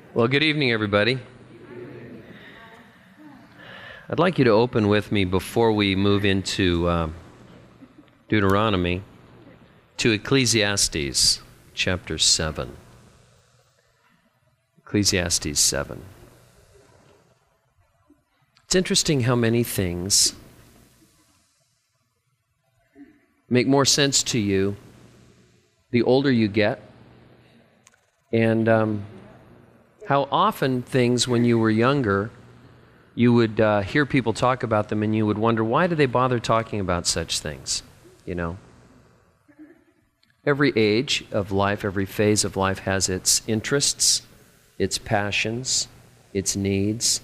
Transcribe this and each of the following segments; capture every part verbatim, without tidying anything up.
Well, good evening, everybody. I'd like you to open with me before we move into uh, Deuteronomy to Ecclesiastes chapter seven. Ecclesiastes seven. It's interesting how many things make more sense to you the older you get, and um, how often things when you were younger, you would uh, hear people talk about them and you would wonder, why do they bother talking about such things? You know? Every age of life, every phase of life has its interests, its passions, its needs.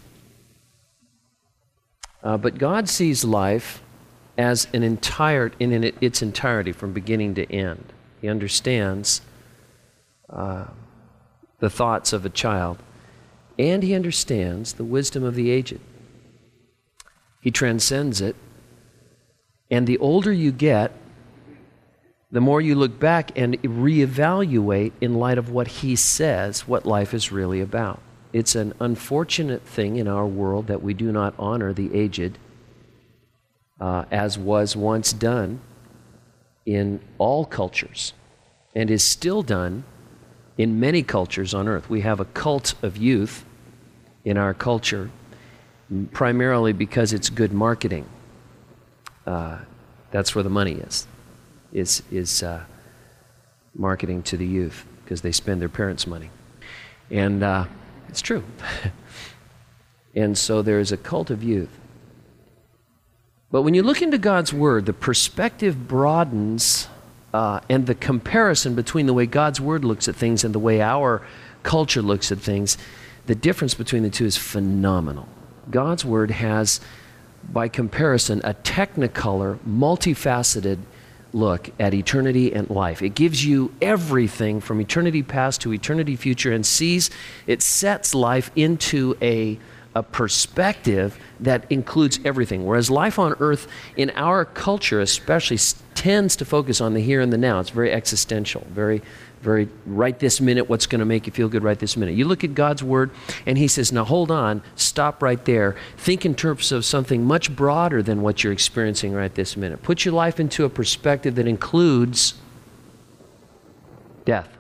Uh, but God sees life as an entire, in its entirety from beginning to end. He understands uh, the thoughts of a child, and he understands the wisdom of the aged. He transcends it, and the older you get, the more you look back and reevaluate in light of what he says what life is really about. It's an unfortunate thing in our world that we do not honor the aged, uh, as was once done in all cultures, and is still done in many cultures on earth. We have a cult of youth in our culture, primarily because it's good marketing. Uh, that's where the money is, is, is uh, marketing to the youth, because they spend their parents' money. And uh, it's true. And so there is a cult of youth. But when you look into God's Word, the perspective broadens. Uh, and the comparison between the way God's Word looks at things and the way our culture looks at things, the difference between the two is phenomenal. God's Word has, by comparison, a technicolor, multifaceted look at eternity and life. It gives you everything from eternity past to eternity future, and sees, it sets life into a, a perspective that includes everything. Whereas life on earth, in our culture especially, tends to focus on the here and the now. It's very existential, very, very right this minute, what's going to make you feel good right this minute. You look at God's Word, and he says, now hold on, stop right there. Think in terms of something much broader than what you're experiencing right this minute. Put your life into a perspective that includes death.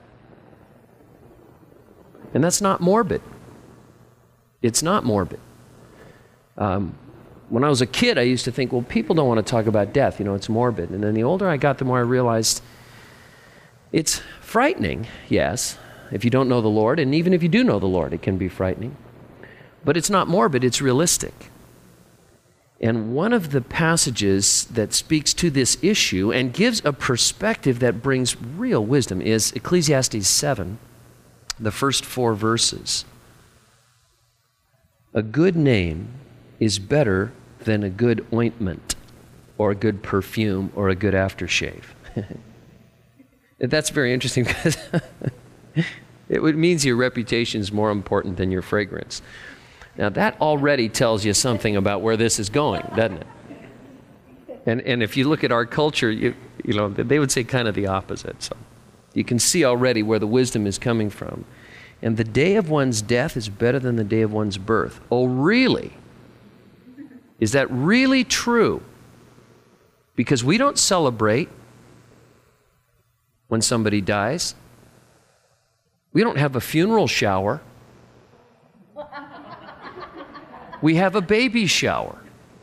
And that's not morbid. It's not morbid. Um, when I was a kid, I used to think, well, people don't want to talk about death. You know, it's morbid. And then the older I got, the more I realized it's frightening, yes, if you don't know the Lord. And even if you do know the Lord, it can be frightening. But it's not morbid, it's realistic. And one of the passages that speaks to this issue and gives a perspective that brings real wisdom is Ecclesiastes seven, the first four verses. A good name is better than a good ointment or a good perfume or a good aftershave. That's very interesting because it means your reputation is more important than your fragrance. Now that already tells you something about where this is going, doesn't it? And and if you look at our culture, you you know, they would say kind of the opposite. So you can see already where the wisdom is coming from. And the day of one's death is better than the day of one's birth. Oh, really? Is that really true? Because we don't celebrate when somebody dies. We don't have a funeral shower. We have a baby shower.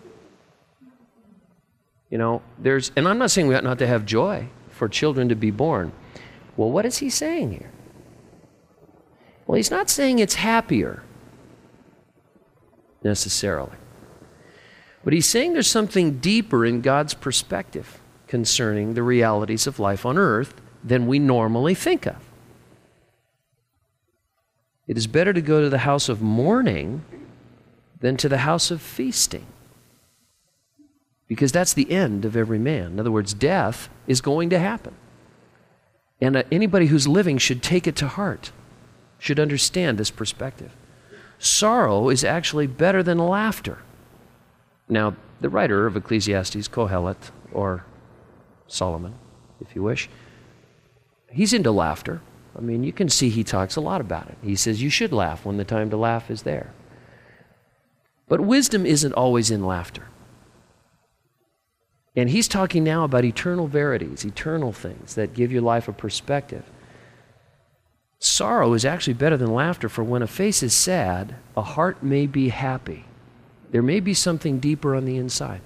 You know, there's, and I'm not saying we ought not to have joy for children to be born. Well, what is he saying here? Well, he's not saying it's happier necessarily. But he's saying there's something deeper in God's perspective concerning the realities of life on earth than we normally think of. It is better to go to the house of mourning than to the house of feasting, because that's the end of every man. In other words, death is going to happen. And uh, anybody who's living should take it to heart, should understand this perspective. Sorrow is actually better than laughter. Now, the writer of Ecclesiastes, Kohelet, or Solomon, if you wish, he's into laughter. I mean, you can see he talks a lot about it. He says you should laugh when the time to laugh is there. But wisdom isn't always in laughter. And he's talking now about eternal verities, eternal things that give your life a perspective. Sorrow is actually better than laughter, for when a face is sad, a heart may be happy. There may be something deeper on the inside.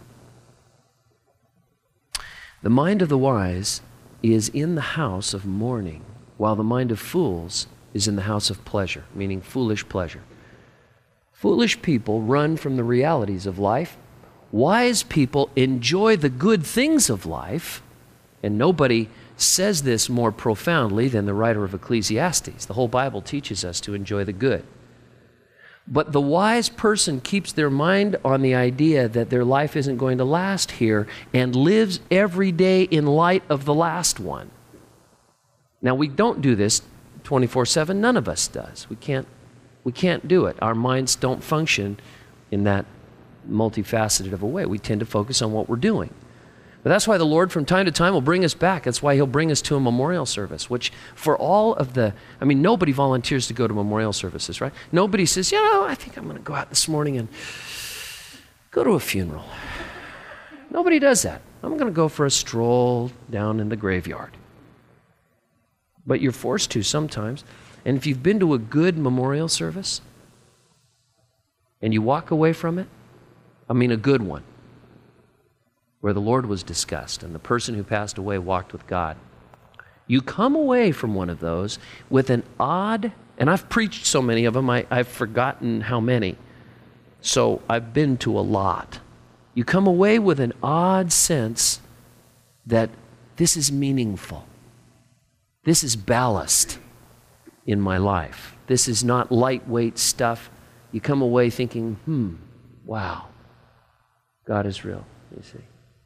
The mind of the wise is in the house of mourning, while the mind of fools is in the house of pleasure, meaning foolish pleasure. Foolish people run from the realities of life. Wise people enjoy the good things of life, and nobody says this more profoundly than the writer of Ecclesiastes. The whole Bible teaches us to enjoy the good. But the wise person keeps their mind on the idea that their life isn't going to last here and lives every day in light of the last one. Now, we don't do this twenty-four seven. None of us does. We can't, we can't do it. Our minds don't function in that multifaceted of a way. We tend to focus on what we're doing. But that's why the Lord from time to time will bring us back. That's why he'll bring us to a memorial service, which for all of the, I mean, nobody volunteers to go to memorial services, right? Nobody says, you know, I think I'm going to go out this morning and go to a funeral. Nobody does that. I'm going to go for a stroll down in the graveyard. But you're forced to sometimes. And if you've been to a good memorial service and you walk away from it, I mean a good one, where the Lord was discussed and the person who passed away walked with God. You come away from one of those with an odd, and I've preached so many of them, I, I've forgotten how many. So I've been to a lot. You come away with an odd sense that this is meaningful. This is ballast in my life. This is not lightweight stuff. You come away thinking, hmm, wow, God is real, you see.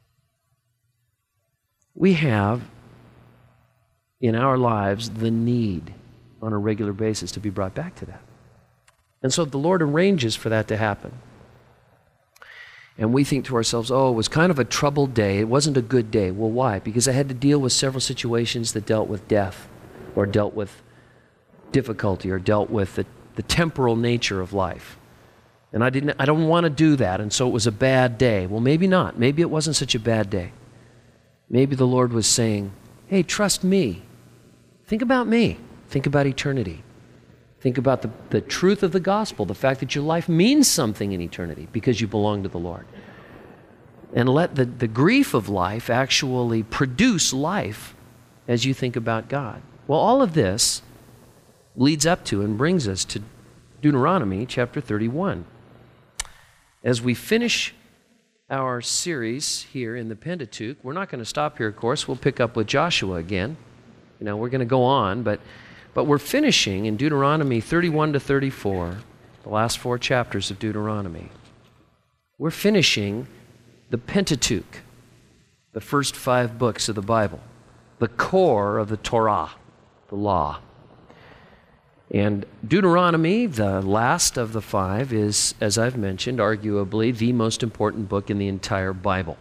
We have in our lives the need on a regular basis to be brought back to that. And so the Lord arranges for that to happen. And we think to ourselves, oh, it was kind of a troubled day. It wasn't a good day. Well, why? Because I had to deal with several situations that dealt with death or dealt with difficulty or dealt with the, the temporal nature of life. And I didn't I don't want to do that, and so it was a bad day. Well, maybe not. Maybe it wasn't such a bad day. Maybe the Lord was saying, hey, trust me. Think about me. Think about eternity. Think about the, the truth of the gospel, the fact that your life means something in eternity because you belong to the Lord. And let the, the grief of life actually produce life as you think about God. Well, all of this leads up to and brings us to Deuteronomy chapter thirty-one. As we finish our series here in the Pentateuch, we're not going to stop here, of course. We'll pick up with Joshua again. You know, we're going to go on, but but we're finishing in Deuteronomy thirty-one to thirty-four, the last four chapters of Deuteronomy. We're finishing the Pentateuch, the first five books of the Bible, the core of the Torah, the law. And Deuteronomy, the last of the five, is, as I've mentioned, arguably the most important book in the entire Bible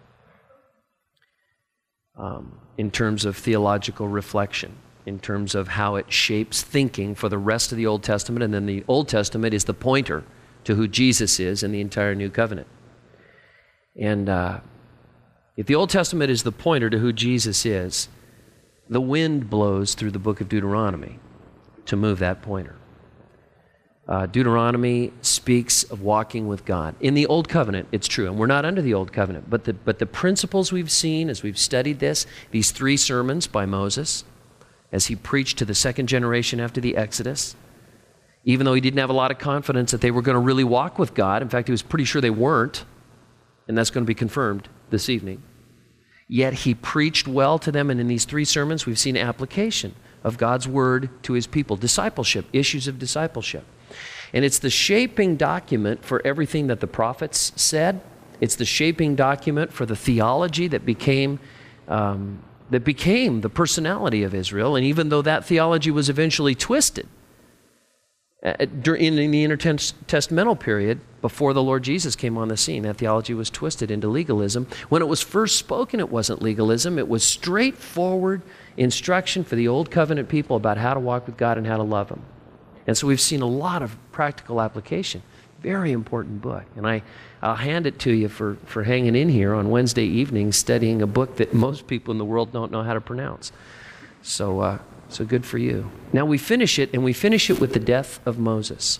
um, in terms of theological reflection, in terms of how it shapes thinking for the rest of the Old Testament, and then the Old Testament is the pointer to who Jesus is in the entire New Covenant. And uh, if the Old Testament is the pointer to who Jesus is, the wind blows through the book of Deuteronomy to move that pointer. Uh, Deuteronomy speaks of walking with God. In the Old Covenant, it's true, and we're not under the Old Covenant, but the, but the principles we've seen as we've studied this, these three sermons by Moses, as he preached to the second generation after the Exodus, even though he didn't have a lot of confidence that they were going to really walk with God. In fact, he was pretty sure they weren't, and that's going to be confirmed this evening. Yet he preached well to them, and in these three sermons, we've seen application of God's word to his people, discipleship, issues of discipleship. And it's the shaping document for everything that the prophets said. It's the shaping document for the theology that became um, that became the personality of Israel. And even though that theology was eventually twisted Uh, during, in the intertestamental period, before the Lord Jesus came on the scene, that theology was twisted into legalism. When it was first spoken, it wasn't legalism. It was straightforward instruction for the Old Covenant people about how to walk with God and how to love Him. And so we've seen a lot of practical application. Very important book. And I, I'll hand it to you for, for hanging in here on Wednesday evenings studying a book that most people in the world don't know how to pronounce. So, uh, so good for you. Now we finish it, and we finish it with the death of Moses.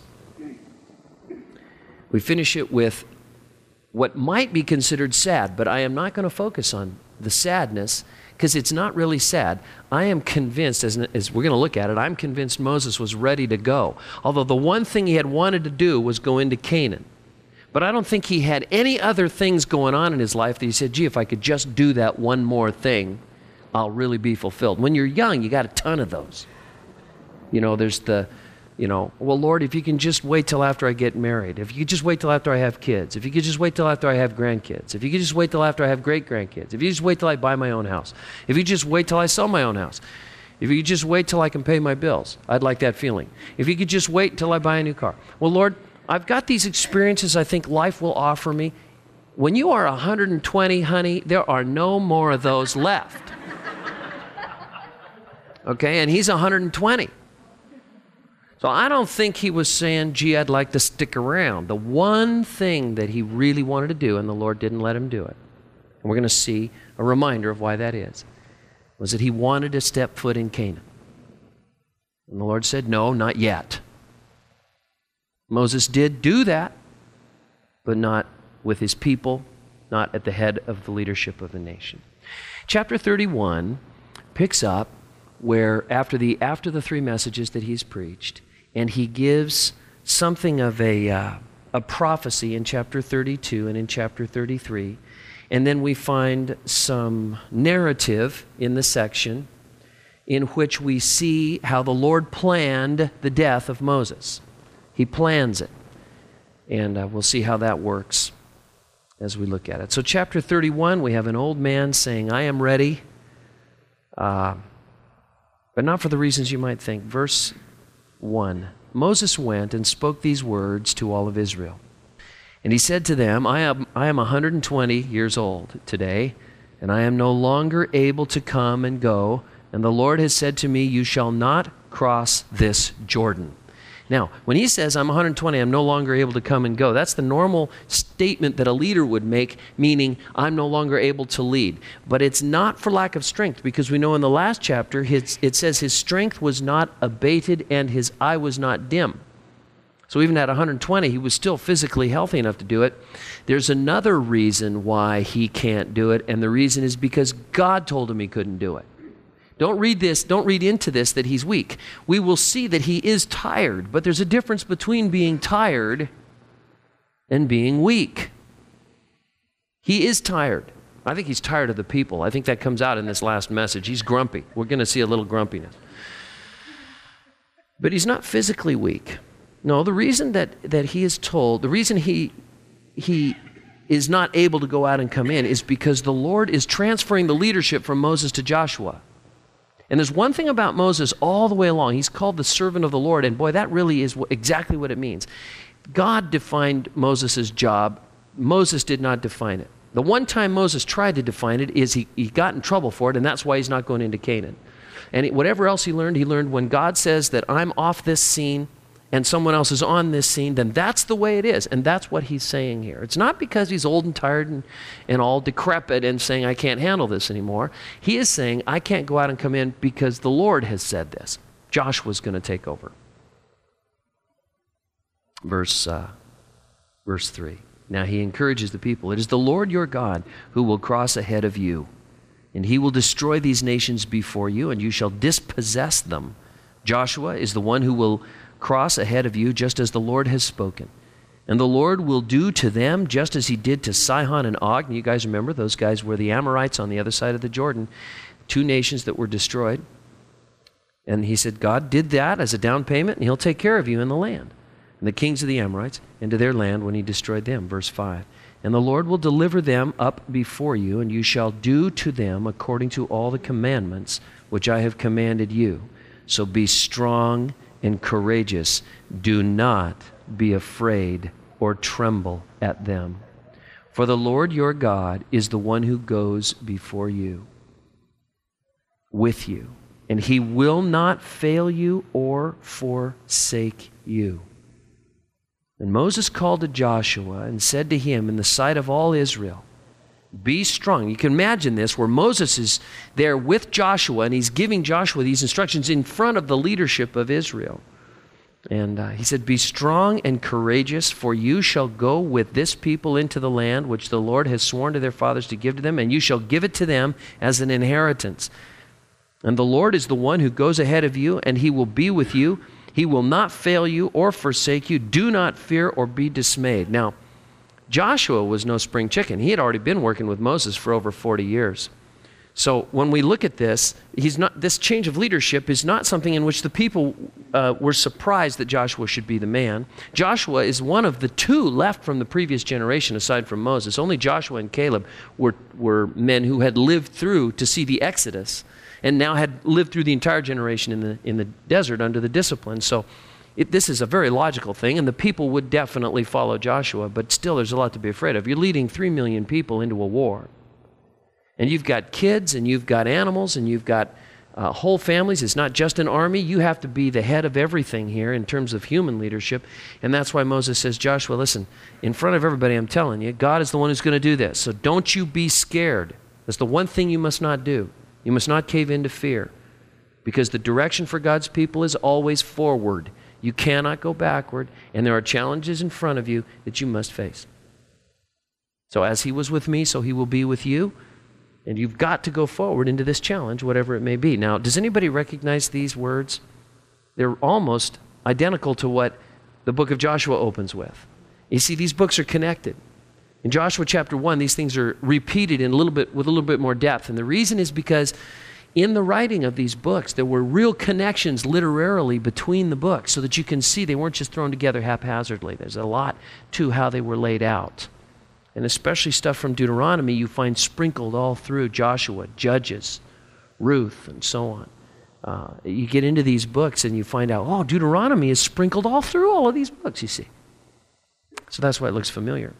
We finish it with what might be considered sad, but I am not going to focus on the sadness because it's not really sad. I am convinced, as, as we're going to look at it, I'm convinced Moses was ready to go. Although the one thing he had wanted to do was go into Canaan. But I don't think he had any other things going on in his life that he said, gee, if I could just do that one more thing, I'll really be fulfilled. When you're young, you got a ton of those. You know, there's the, you know, well, Lord, if you can just wait till after I get married, if you could just wait till after I have kids, if you could just wait till after I have grandkids, if you could just wait till after I have great-grandkids, if you just wait till I buy my own house, if you just wait till I sell my own house, if you could just wait till I can pay my bills, I'd like that feeling. If you could just wait till I buy a new car. Well, Lord, I've got these experiences I think life will offer me. When you are one hundred twenty, honey, there are no more of those left. Okay, and he's one hundred twenty. So I don't think he was saying, gee, I'd like to stick around. The one thing that he really wanted to do, and the Lord didn't let him do it, and we're going to see a reminder of why that is, was that he wanted to step foot in Canaan. And the Lord said, no, not yet. Moses did do that, but not with his people, not at the head of the leadership of the nation. Chapter thirty-one picks up where after the after the three messages that he's preached, and he gives something of a uh, a prophecy in chapter thirty-two and in chapter thirty-three, and then we find some narrative in the section in which we see how the Lord planned the death of Moses. He plans it, and uh, we'll see how that works as we look at it. So chapter thirty-one, we have an old man saying, I am ready, uh, but not for the reasons you might think. Verse one, Moses went and spoke these words to all of Israel. And he said to them, I am, I am one hundred twenty years old today, and I am no longer able to come and go, and the Lord has said to me, you shall not cross this Jordan. Now, when he says, I'm one hundred twenty, I'm no longer able to come and go, that's the normal statement that a leader would make, meaning I'm no longer able to lead. But it's not for lack of strength, because we know in the last chapter, his, it says his strength was not abated and his eye was not dim. So even at one hundred twenty, he was still physically healthy enough to do it. There's another reason why he can't do it, and the reason is because God told him he couldn't do it. Don't read this, don't read into this that he's weak. We will see that he is tired, but there's a difference between being tired and being weak. He is tired. I think he's tired of the people. I think that comes out in this last message. He's grumpy. We're going to see a little grumpiness. But he's not physically weak. No, the reason that, that he is told, the reason he he is not able to go out and come in is because the Lord is transferring the leadership from Moses to Joshua. And there's one thing about Moses all the way along. He's called the servant of the Lord, and boy, that really is exactly what it means. God defined Moses' job. Moses did not define it. The one time Moses tried to define it is he, he got in trouble for it, and that's why he's not going into Canaan. And it, whatever else he learned, he learned when God says that I'm off this scene and someone else is on this scene, then that's the way it is. And that's what he's saying here. It's not because he's old and tired and, and all decrepit and saying, I can't handle this anymore. He is saying, I can't go out and come in because the Lord has said this. Joshua's going to take over. Verse, uh, verse three. Now he encourages the people. It is the Lord your God who will cross ahead of you, and he will destroy these nations before you, and you shall dispossess them. Joshua is the one who will cross ahead of you, just as the Lord has spoken. And the Lord will do to them just as he did to Sihon and Og. And you guys remember, those guys were the Amorites on the other side of the Jordan, two nations that were destroyed. And he said, God did that as a down payment, and he'll take care of you in the land. And the kings of the Amorites into their land when he destroyed them. Verse five. And the Lord will deliver them up before you, and you shall do to them according to all the commandments which I have commanded you. So be strong and courageous. Do not be afraid or tremble at them. For the Lord your God is the one who goes before you, with you, and he will not fail you or forsake you. And Moses called to Joshua and said to him in the sight of all Israel, be strong. You can imagine this, where Moses is there with Joshua, and he's giving Joshua these instructions in front of the leadership of Israel. And uh, he said, be strong and courageous, for you shall go with this people into the land which the Lord has sworn to their fathers to give to them, and you shall give it to them as an inheritance. And the Lord is the one who goes ahead of you, and he will be with you. He will not fail you or forsake you. Do not fear or be dismayed. Now, Joshua was no spring chicken. He had already been working with Moses for over forty years. So when we look at this, he's not, this change of leadership is not something in which the people uh, were surprised that Joshua should be the man. Joshua is one of the two left from the previous generation aside from Moses. Only Joshua and Caleb were, were men who had lived through to see the Exodus and now had lived through the entire generation in the, in the desert under the discipline. So it, this is a very logical thing, and the people would definitely follow Joshua, but still there's a lot to be afraid of. You're leading three million people into a war. And you've got kids, and you've got animals, and you've got uh, whole families. It's not just an army. You have to be the head of everything here in terms of human leadership. And that's why Moses says, Joshua, listen, in front of everybody, I'm telling you, God is the one who's going to do this. So don't you be scared. That's the one thing you must not do. You must not cave into fear, because the direction for God's people is always forward. You cannot go backward, and there are challenges in front of you that you must face. So as he was with me, so he will be with you. And you've got to go forward into this challenge, whatever it may be. Now, does anybody recognize these words? They're almost identical to what the book of Joshua opens with. You see, these books are connected. In Joshua chapter one, these things are repeated in a little bit with a little bit more depth. And the reason is because in the writing of these books, there were real connections literarily between the books so that you can see they weren't just thrown together haphazardly. There's a lot to how they were laid out. And especially stuff from Deuteronomy you find sprinkled all through Joshua, Judges, Ruth, and so on. Uh, you get into these books and you find out, oh, Deuteronomy is sprinkled all through all of these books, you see. So that's why it looks familiar.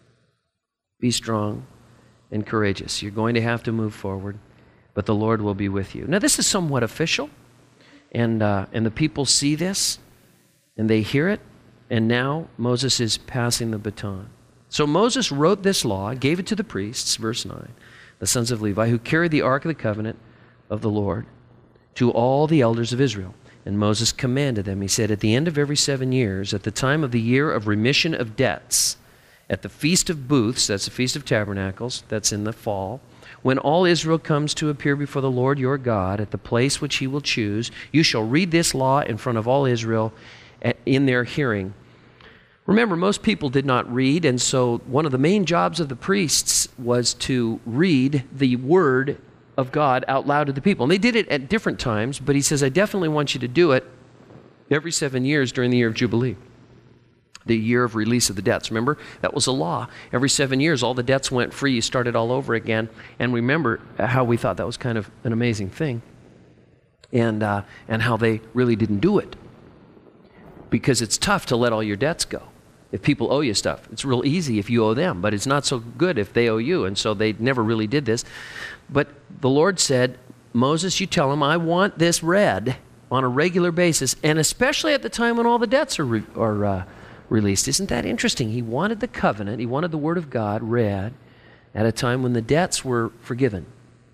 Be strong and courageous. You're going to have to move forward, but the Lord will be with you. Now, this is somewhat official, and, uh, and the people see this, and they hear it, and now Moses is passing the baton. So Moses wrote this law, gave it to the priests, verse nine, the sons of Levi, who carried the ark of the covenant of the Lord, to all the elders of Israel. And Moses commanded them, he said, at the end of every seven years, at the time of the year of remission of debts, at the Feast of Booths, that's the Feast of Tabernacles, that's in the fall, when all Israel comes to appear before the Lord your God at the place which he will choose, you shall read this law in front of all Israel in their hearing. Remember, most people did not read, and so one of the main jobs of the priests was to read the word of God out loud to the people. And they did it at different times, but he says, I definitely want you to do it every seven years during the year of Jubilee, the year of release of the debts. Remember, that was a law. Every seven years, all the debts went free. You started all over again. And remember how we thought that was kind of an amazing thing, and uh, and how they really didn't do it, because it's tough to let all your debts go. If people owe you stuff, it's real easy if you owe them, but it's not so good if they owe you, and so they never really did this. But the Lord said, Moses, you tell them, I want this read on a regular basis, and especially at the time when all the debts are, re- are uh, released. Isn't that interesting? He wanted the covenant, he wanted the Word of God read at a time when the debts were forgiven.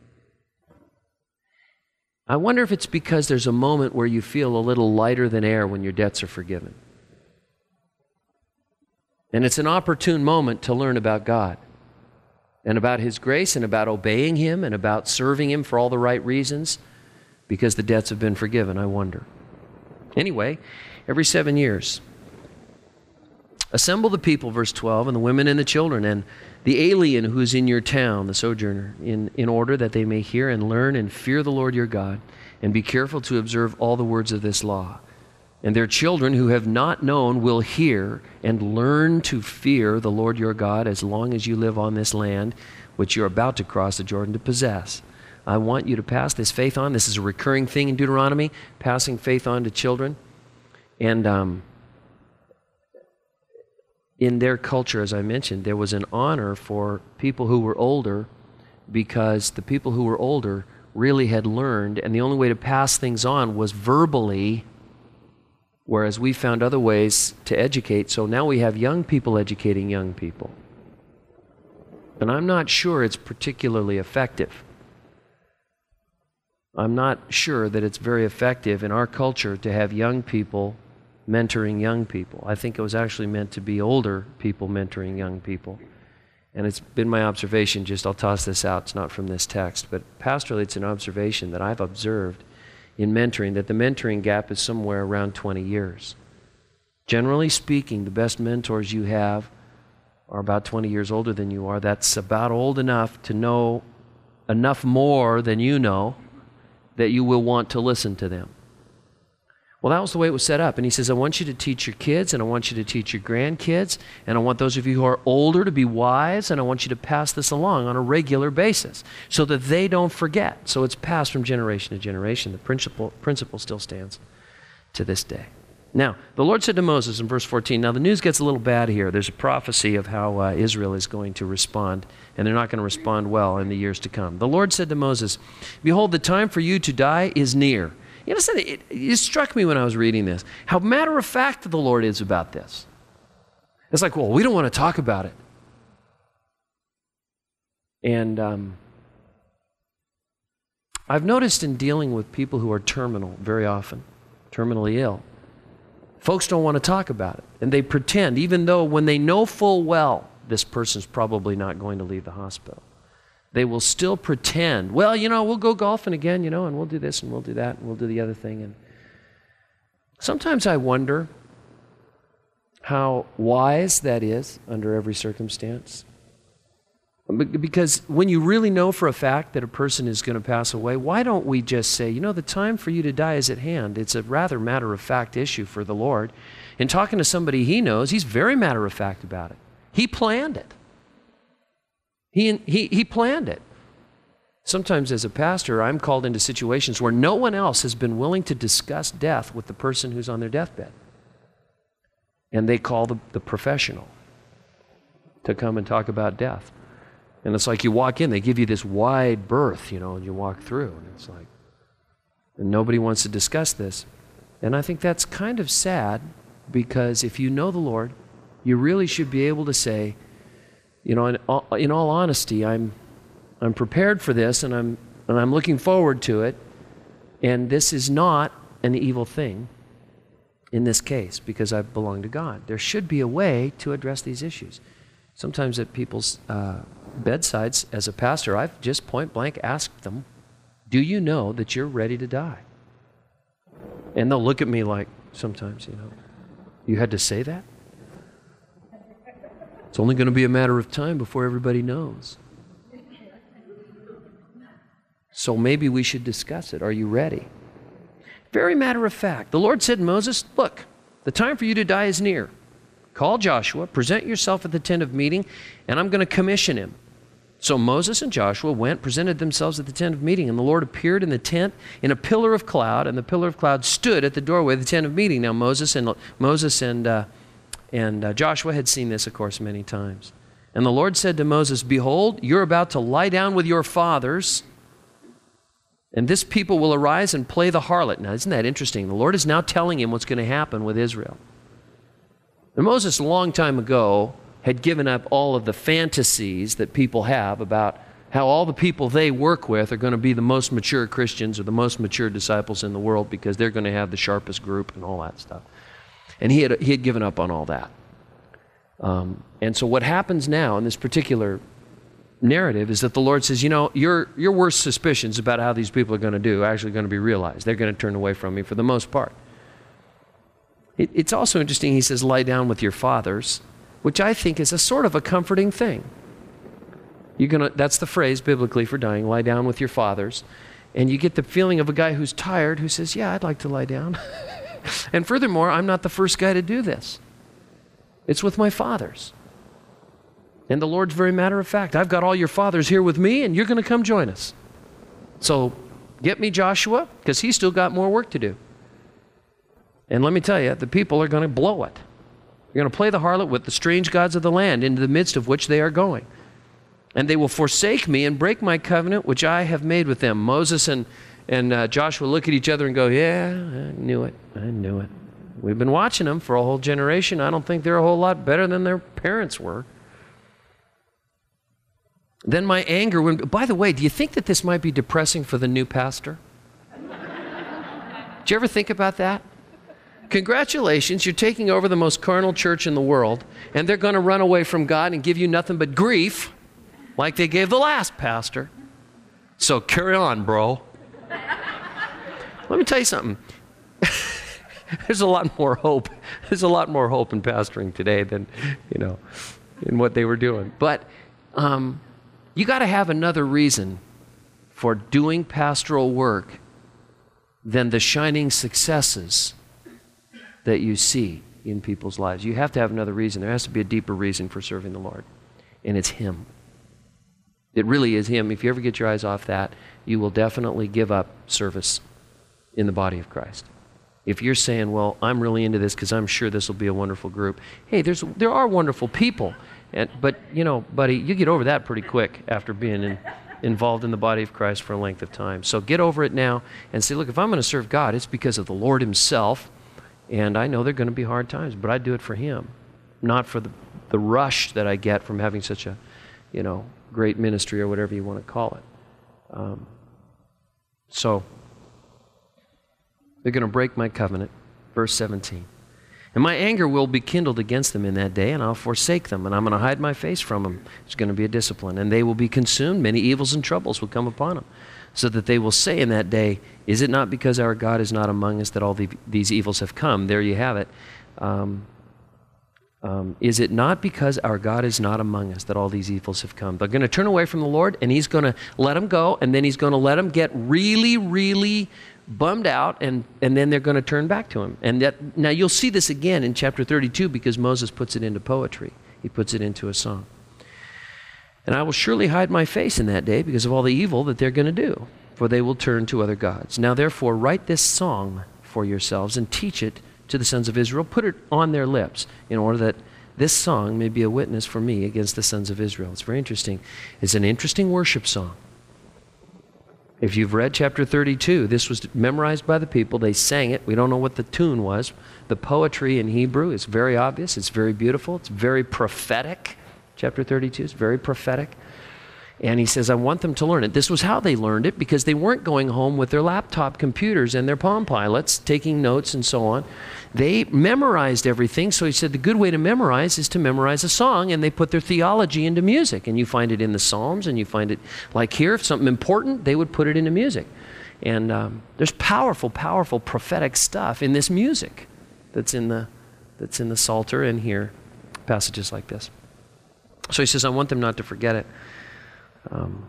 I wonder if it's because there's a moment where you feel a little lighter than air when your debts are forgiven. And it's an opportune moment to learn about God and about his grace and about obeying him and about serving him for all the right reasons, because the debts have been forgiven, I wonder. Anyway, every seven years, assemble the people, verse twelve, and the women and the children and the alien who is in your town, the sojourner, in, in order that they may hear and learn and fear the Lord your God, and be careful to observe all the words of this law. And their children who have not known will hear and learn to fear the Lord your God as long as you live on this land, which you're about to cross the Jordan to possess. I want you to pass this faith on. This is a recurring thing in Deuteronomy, passing faith on to children. And um, in their culture, as I mentioned, there was an honor for people who were older, because the people who were older really had learned, and the only way to pass things on was verbally, whereas we found other ways to educate. So now we have young people educating young people. And I'm not sure it's particularly effective. I'm not sure that it's very effective in our culture to have young people mentoring young people. I think it was actually meant to be older people mentoring young people. And it's been my observation, just I'll toss this out, it's not from this text, but pastorally it's an observation that I've observed in mentoring, that the mentoring gap is somewhere around twenty years. Generally speaking, the best mentors you have are about twenty years older than you are. That's about old enough to know enough more than you know that you will want to listen to them. Well, that was the way it was set up. And he says, I want you to teach your kids, and I want you to teach your grandkids, and I want those of you who are older to be wise, and I want you to pass this along on a regular basis so that they don't forget. So it's passed from generation to generation. The principle, principle still stands to this day. Now, the Lord said to Moses in verse fourteen, now the news gets a little bad here. There's a prophecy of how uh, Israel is going to respond, and they're not going to respond well in the years to come. The Lord said to Moses, behold, the time for you to die is near. You know, it, it struck me when I was reading this, how matter-of-fact the Lord is about this. It's like, well, we don't want to talk about it. And um, I've noticed in dealing with people who are terminal very often, terminally ill, folks don't want to talk about it. And they pretend, even though when they know full well this person's probably not going to leave the hospital, they will still pretend, well, you know, we'll go golfing again, you know, and we'll do this and we'll do that and we'll do the other thing. And sometimes I wonder how wise that is under every circumstance. Because when you really know for a fact that a person is going to pass away, why don't we just say, you know, the time for you to die is at hand. It's a rather matter-of-fact issue for the Lord. In talking to somebody he knows, he's very matter-of-fact about it. He planned it. He, he, he planned it. Sometimes as a pastor, I'm called into situations where no one else has been willing to discuss death with the person who's on their deathbed. And they call the, the professional to come and talk about death. And it's like you walk in, they give you this wide berth, you know, and you walk through. And it's like, and nobody wants to discuss this. And I think that's kind of sad, because if you know the Lord, you really should be able to say, you know, in all, in all honesty, I'm, I'm prepared for this, and I'm, and I'm looking forward to it, and this is not an evil thing in this case, because I belong to God. There should be a way to address these issues. Sometimes at people's uh, bedsides, as a pastor, I've just point blank asked them, do you know that you're ready to die? And they'll look at me like, sometimes, you know, you had to say that? It's only going to be a matter of time before everybody knows. So maybe we should discuss it. Are you ready? Very matter of fact. The Lord said to Moses, look, the time for you to die is near. Call Joshua, present yourself at the tent of meeting, and I'm going to commission him. So Moses and Joshua went, presented themselves at the tent of meeting, and the Lord appeared in the tent in a pillar of cloud, and the pillar of cloud stood at the doorway of the tent of meeting. Now Moses and Moses and uh, and uh, Joshua had seen this, of course, many times. And the Lord said to Moses, behold, you're about to lie down with your fathers, and this people will arise and play the harlot. Now, isn't that interesting? The Lord is now telling him what's going to happen with Israel. And Moses, a long time ago, had given up all of the fantasies that people have about how all the people they work with are going to be the most mature Christians or the most mature disciples in the world because they're going to have the sharpest group and all that stuff. And he had, he had given up on all that. Um, and so what happens now in this particular narrative is that the Lord says, you know, your, your worst suspicions about how these people are going to do are actually going to be realized. They're going to turn away from me for the most part. It, it's also interesting, he says, lie down with your fathers, which I think is a sort of a comforting thing. You're gonna, that's the phrase biblically for dying, lie down with your fathers. And you get the feeling of a guy who's tired who says, yeah, I'd like to lie down. And furthermore, I'm not the first guy to do this. It's with my fathers. And the Lord's very matter of fact. I've got all your fathers here with me, and you're going to come join us. So get me Joshua, because he's still got more work to do. And let me tell you, the people are going to blow it. They're going to play the harlot with the strange gods of the land, into the midst of which they are going. And they will forsake me and break my covenant, which I have made with them. Moses and, and uh, Joshua look at each other and go, yeah, I knew it. I knew it. We've been watching them for a whole generation. I don't think they're a whole lot better than their parents were. Then my anger, when, by the way, do you think that this might be depressing for the new pastor? Did you ever think about that? Congratulations, you're taking over the most carnal church in the world, and they're going to run away from God and give you nothing but grief, like they gave the last pastor. So carry on, bro. Let me tell you something. There's a lot more hope. There's a lot more hope in pastoring today than, you know, in what they were doing. But um, you got to have another reason for doing pastoral work than the shining successes that you see in people's lives. You have to have another reason. There has to be a deeper reason for serving the Lord, and it's Him. It really is Him. If you ever get your eyes off that, you will definitely give up service in the body of Christ. If you're saying, well, I'm really into this because I'm sure this will be a wonderful group. Hey, there's there are wonderful people, and but, you know, buddy, you get over that pretty quick after being in, involved in the body of Christ for a length of time. So get over it now and say, look, if I'm going to serve God, it's because of the Lord Himself. And I know they're going to be hard times, but I do it for Him, not for the, the rush that I get from having such a, you know, great ministry or whatever you want to call it. Um, so they're going to break my covenant. Verse seventeen. And my anger will be kindled against them in that day, and I'll forsake them, and I'm going to hide my face from them. It's going to be a discipline, and they will be consumed. Many evils and troubles will come upon them, so that they will say in that day, is it not because our God is not among us that all the, these evils have come? There you have it. Um, um, is it not because our God is not among us that all these evils have come? They're going to turn away from the Lord, and He's going to let them go, and then He's going to let them get really, really bummed out, and, and then they're going to turn back to Him. And that, now you'll see this again in chapter thirty-two because Moses puts it into poetry. He puts it into a song. And I will surely hide my face in that day because of all the evil that they're going to do, for they will turn to other gods. Now therefore write this song for yourselves and teach it to the sons of Israel. Put it on their lips in order that this song may be a witness for me against the sons of Israel. It's very interesting. It's an interesting worship song. If you've read chapter thirty-two, this was memorized by the people. They sang it. We don't know what the tune was. The poetry in Hebrew is very obvious. It's very beautiful. It's very prophetic. Chapter thirty-two is very prophetic. And he says, I want them to learn it. This was how they learned it, because they weren't going home with their laptop computers and their Palm Pilots, taking notes and so on. They memorized everything. So he said the good way to memorize is to memorize a song, and they put their theology into music. And you find it in the Psalms, and you find it, like here, if something important, they would put it into music. And um, there's powerful, powerful prophetic stuff in this music that's in the, that's in the Psalter and here, passages like this. So he says, I want them not to forget it. Um,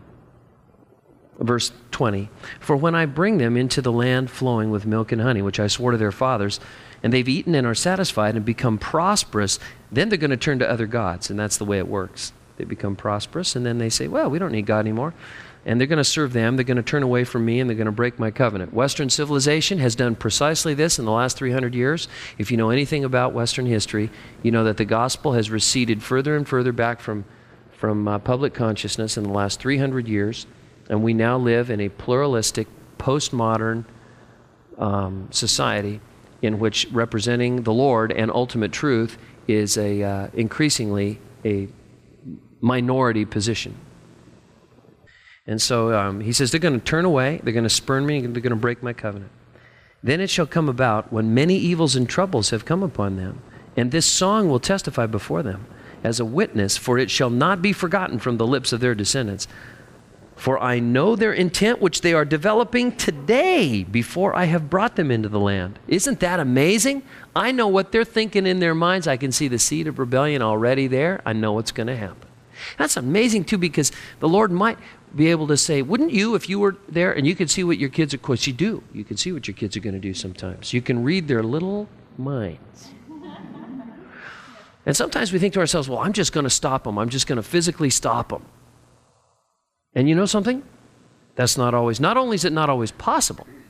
verse twenty, for when I bring them into the land flowing with milk and honey, which I swore to their fathers, and they've eaten and are satisfied and become prosperous, then they're going to turn to other gods. And that's the way it works. They become prosperous, and then they say, well, we don't need God anymore. And they're going to serve them. They're going to turn away from me, and they're going to break my covenant. Western civilization has done precisely this in the last three hundred years. If you know anything about Western history, you know that the gospel has receded further and further back from from uh, public consciousness in the last three hundred years, and we now live in a pluralistic, postmodern um, society in which representing the Lord and ultimate truth is a uh, increasingly a minority position. And so um, he says they're going to turn away, they're going to spurn me, and they're going to break my covenant. Then it shall come about when many evils and troubles have come upon them, and this song will testify before them as a witness, for it shall not be forgotten from the lips of their descendants. For I know their intent which they are developing today before I have brought them into the land. Isn't that amazing? I know what they're thinking in their minds. I can see the seed of rebellion already there. I know what's going to happen. That's amazing too, because the Lord might be able to say, wouldn't you, if you were there and you could see what your kids, of course you do. You can see what your kids are going to do sometimes. You can read their little minds. And sometimes we think to ourselves, well, I'm just going to stop them. I'm just going to physically stop them. And you know something? That's not always, not only is it not always possible,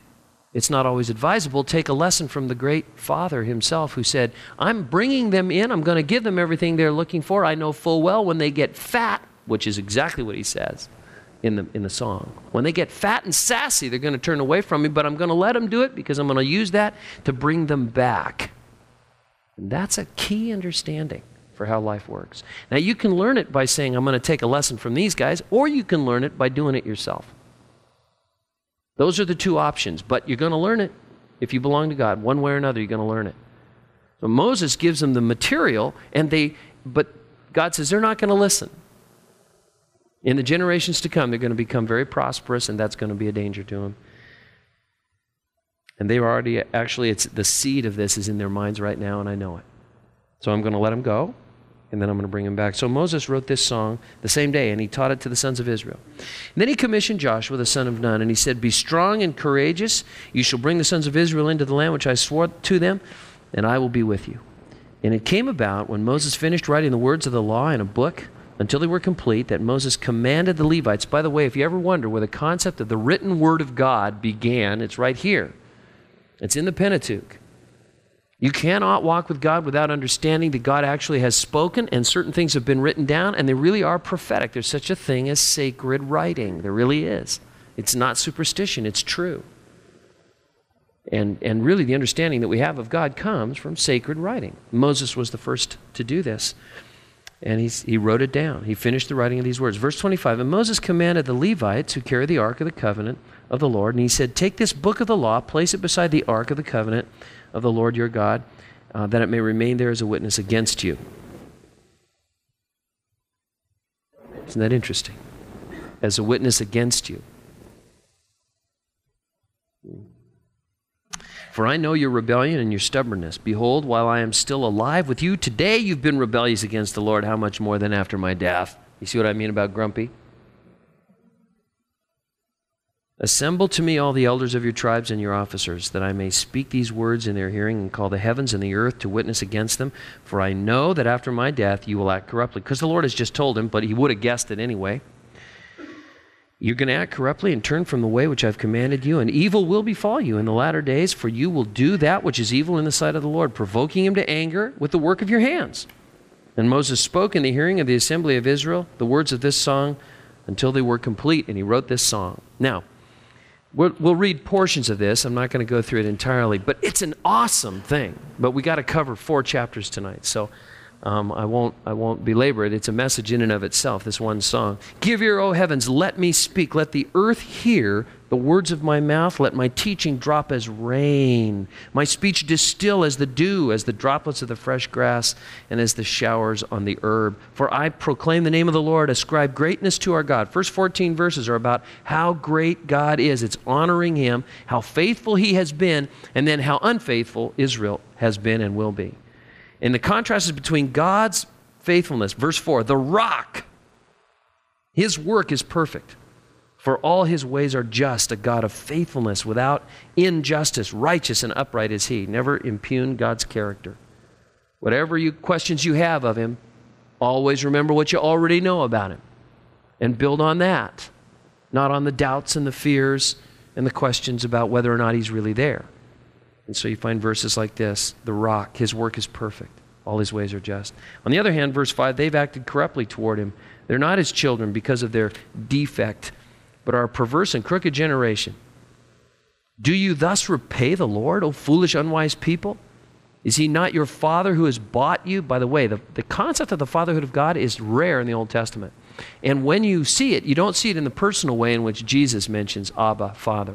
it's not always advisable. Take a lesson from the great Father himself who said, I'm bringing them in. I'm going to give them everything they're looking for. I know full well when they get fat, which is exactly what he says in the, in the song. When they get fat and sassy, they're going to turn away from me, but I'm going to let them do it because I'm going to use that to bring them back. And that's a key understanding for how life works. Now, you can learn it by saying, I'm going to take a lesson from these guys, or you can learn it by doing it yourself. Those are the two options, but you're going to learn it if you belong to God. One way or another, you're going to learn it. So Moses gives them the material, and they, but God says they're not going to listen. In the generations to come, they're going to become very prosperous, and that's going to be a danger to them. And they were already, actually, it's the seed of this is in their minds right now, and I know it. So I'm going to let them go, and then I'm going to bring them back. So Moses wrote this song the same day, and he taught it to the sons of Israel. And then he commissioned Joshua, the son of Nun, and he said, be strong and courageous. You shall bring the sons of Israel into the land which I swore to them, and I will be with you. And it came about, when Moses finished writing the words of the law in a book, until they were complete, that Moses commanded the Levites. By the way, if you ever wonder where the concept of the written word of God began, it's right here. It's in the Pentateuch. You cannot walk with God without understanding that God actually has spoken and certain things have been written down, and they really are prophetic. There's such a thing as sacred writing. There really is. It's not superstition. It's true. And, and really the understanding that we have of God comes from sacred writing. Moses was the first to do this, and he's, he wrote it down. He finished the writing of these words. Verse twenty-five, and Moses commanded the Levites who carry the ark of the covenant of the Lord, and he said, take this book of the law, place it beside the ark of the covenant of the Lord your God, uh, that it may remain there as a witness against you. Isn't that interesting? As a witness against you. For I know your rebellion and your stubbornness. Behold, while I am still alive with you, today you've been rebellious against the Lord. How much more than after my death? You see what I mean about grumpy? Assemble to me all the elders of your tribes and your officers, that I may speak these words in their hearing and call the heavens and the earth to witness against them. For I know that after my death you will act corruptly. Because the Lord has just told him, but he would have guessed it anyway. You're going to act corruptly and turn from the way which I've commanded you, and evil will befall you in the latter days, for you will do that which is evil in the sight of the Lord, provoking him to anger with the work of your hands. And Moses spoke in the hearing of the assembly of Israel the words of this song until they were complete, and he wrote this song. Now, We'll, we'll read portions of this. I'm not going to go through it entirely, but it's an awesome thing. But we got to cover four chapters tonight, so um, I won't I won't belabor it. It's a message in and of itself, this one song. Give ear, O heavens, let me speak. Let the earth hear the words of my mouth. Let my teaching drop as rain. My speech distill as the dew, as the droplets of the fresh grass, and as the showers on the herb. For I proclaim the name of the Lord, ascribe greatness to our God. First fourteen verses are about how great God is. It's honoring him, how faithful he has been, and then how unfaithful Israel has been and will be. And the contrast is between God's faithfulness. Verse four, the rock, his work is perfect. For all his ways are just, a God of faithfulness, without injustice, righteous and upright is he. Never impugn God's character. Whatever you, questions you have of him, always remember what you already know about him and build on that, not on the doubts and the fears and the questions about whether or not he's really there. And so you find verses like this, the rock, his work is perfect. All his ways are just. On the other hand, verse five, they've acted corruptly toward him. They're not his children because of their defect, but are a perverse and crooked generation. Do you thus repay the Lord, O foolish, unwise people? Is he not your father who has bought you? By the way, the, the concept of the fatherhood of God is rare in the Old Testament. And when you see it, you don't see it in the personal way in which Jesus mentions Abba, Father.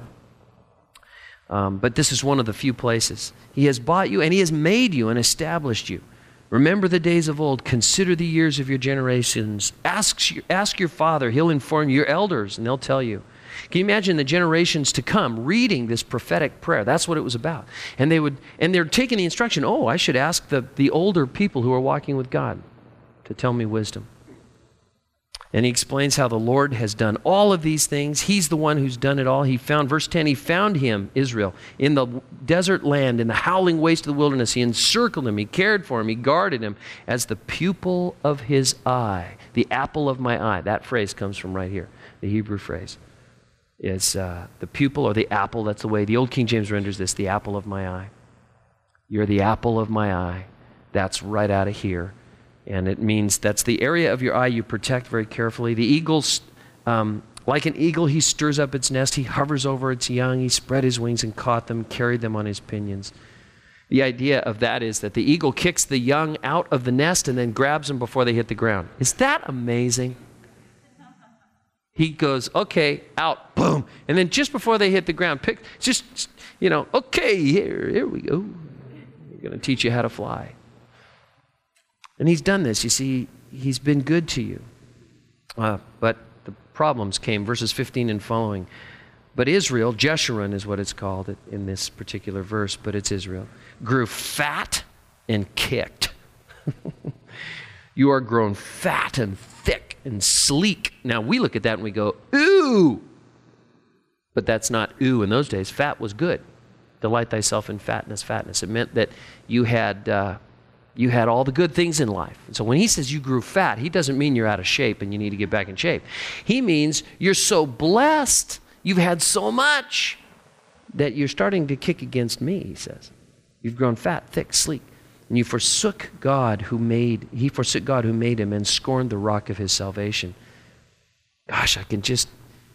Um, but this is one of the few places. He has bought you, and he has made you and established you. Remember the days of old. Consider the years of your generations. Ask, ask your father. He'll inform you. Your elders, and they'll tell you. Can you imagine the generations to come reading this prophetic prayer? That's what it was about. And they would, and they're taking the instruction, oh, I should ask the, the older people who are walking with God to tell me wisdom. And he explains how the Lord has done all of these things. He's the one who's done it all. He found, verse ten, he found him, Israel, in the desert land, in the howling waste of the wilderness. He encircled him. He cared for him. He guarded him as the pupil of his eye, the apple of my eye. That phrase comes from right here, the Hebrew phrase. is uh, the pupil or the apple. That's the way the old King James renders this, the apple of my eye. You're the apple of my eye. That's right out of here. And it means that's the area of your eye you protect very carefully. The eagle's, um, like an eagle, he stirs up its nest. He hovers over its young. He spread his wings and caught them, carried them on his pinions. The idea of that is that the eagle kicks the young out of the nest and then grabs them before they hit the ground. Is that amazing? He goes, okay, out, boom. And then just before they hit the ground, pick, just, you know, okay, here, here we go. We're going to teach you how to fly. And he's done this. You see, he's been good to you. Uh, but the problems came, verses fifteen and following. But Israel, Jeshurun is what it's called in this particular verse, but it's Israel, grew fat and kicked. You are grown fat and thick and sleek. Now, we look at that and we go, ooh. But that's not ooh in those days. Fat was good. Delight thyself in fatness, fatness. It meant that you had, uh, you had all the good things in life. So when he says you grew fat, he doesn't mean you're out of shape and you need to get back in shape. He means you're so blessed, you've had so much, that you're starting to kick against me, he says. You've grown fat, thick, sleek. And you forsook God who made, he forsook God who made him and scorned the rock of his salvation. Gosh, I can just,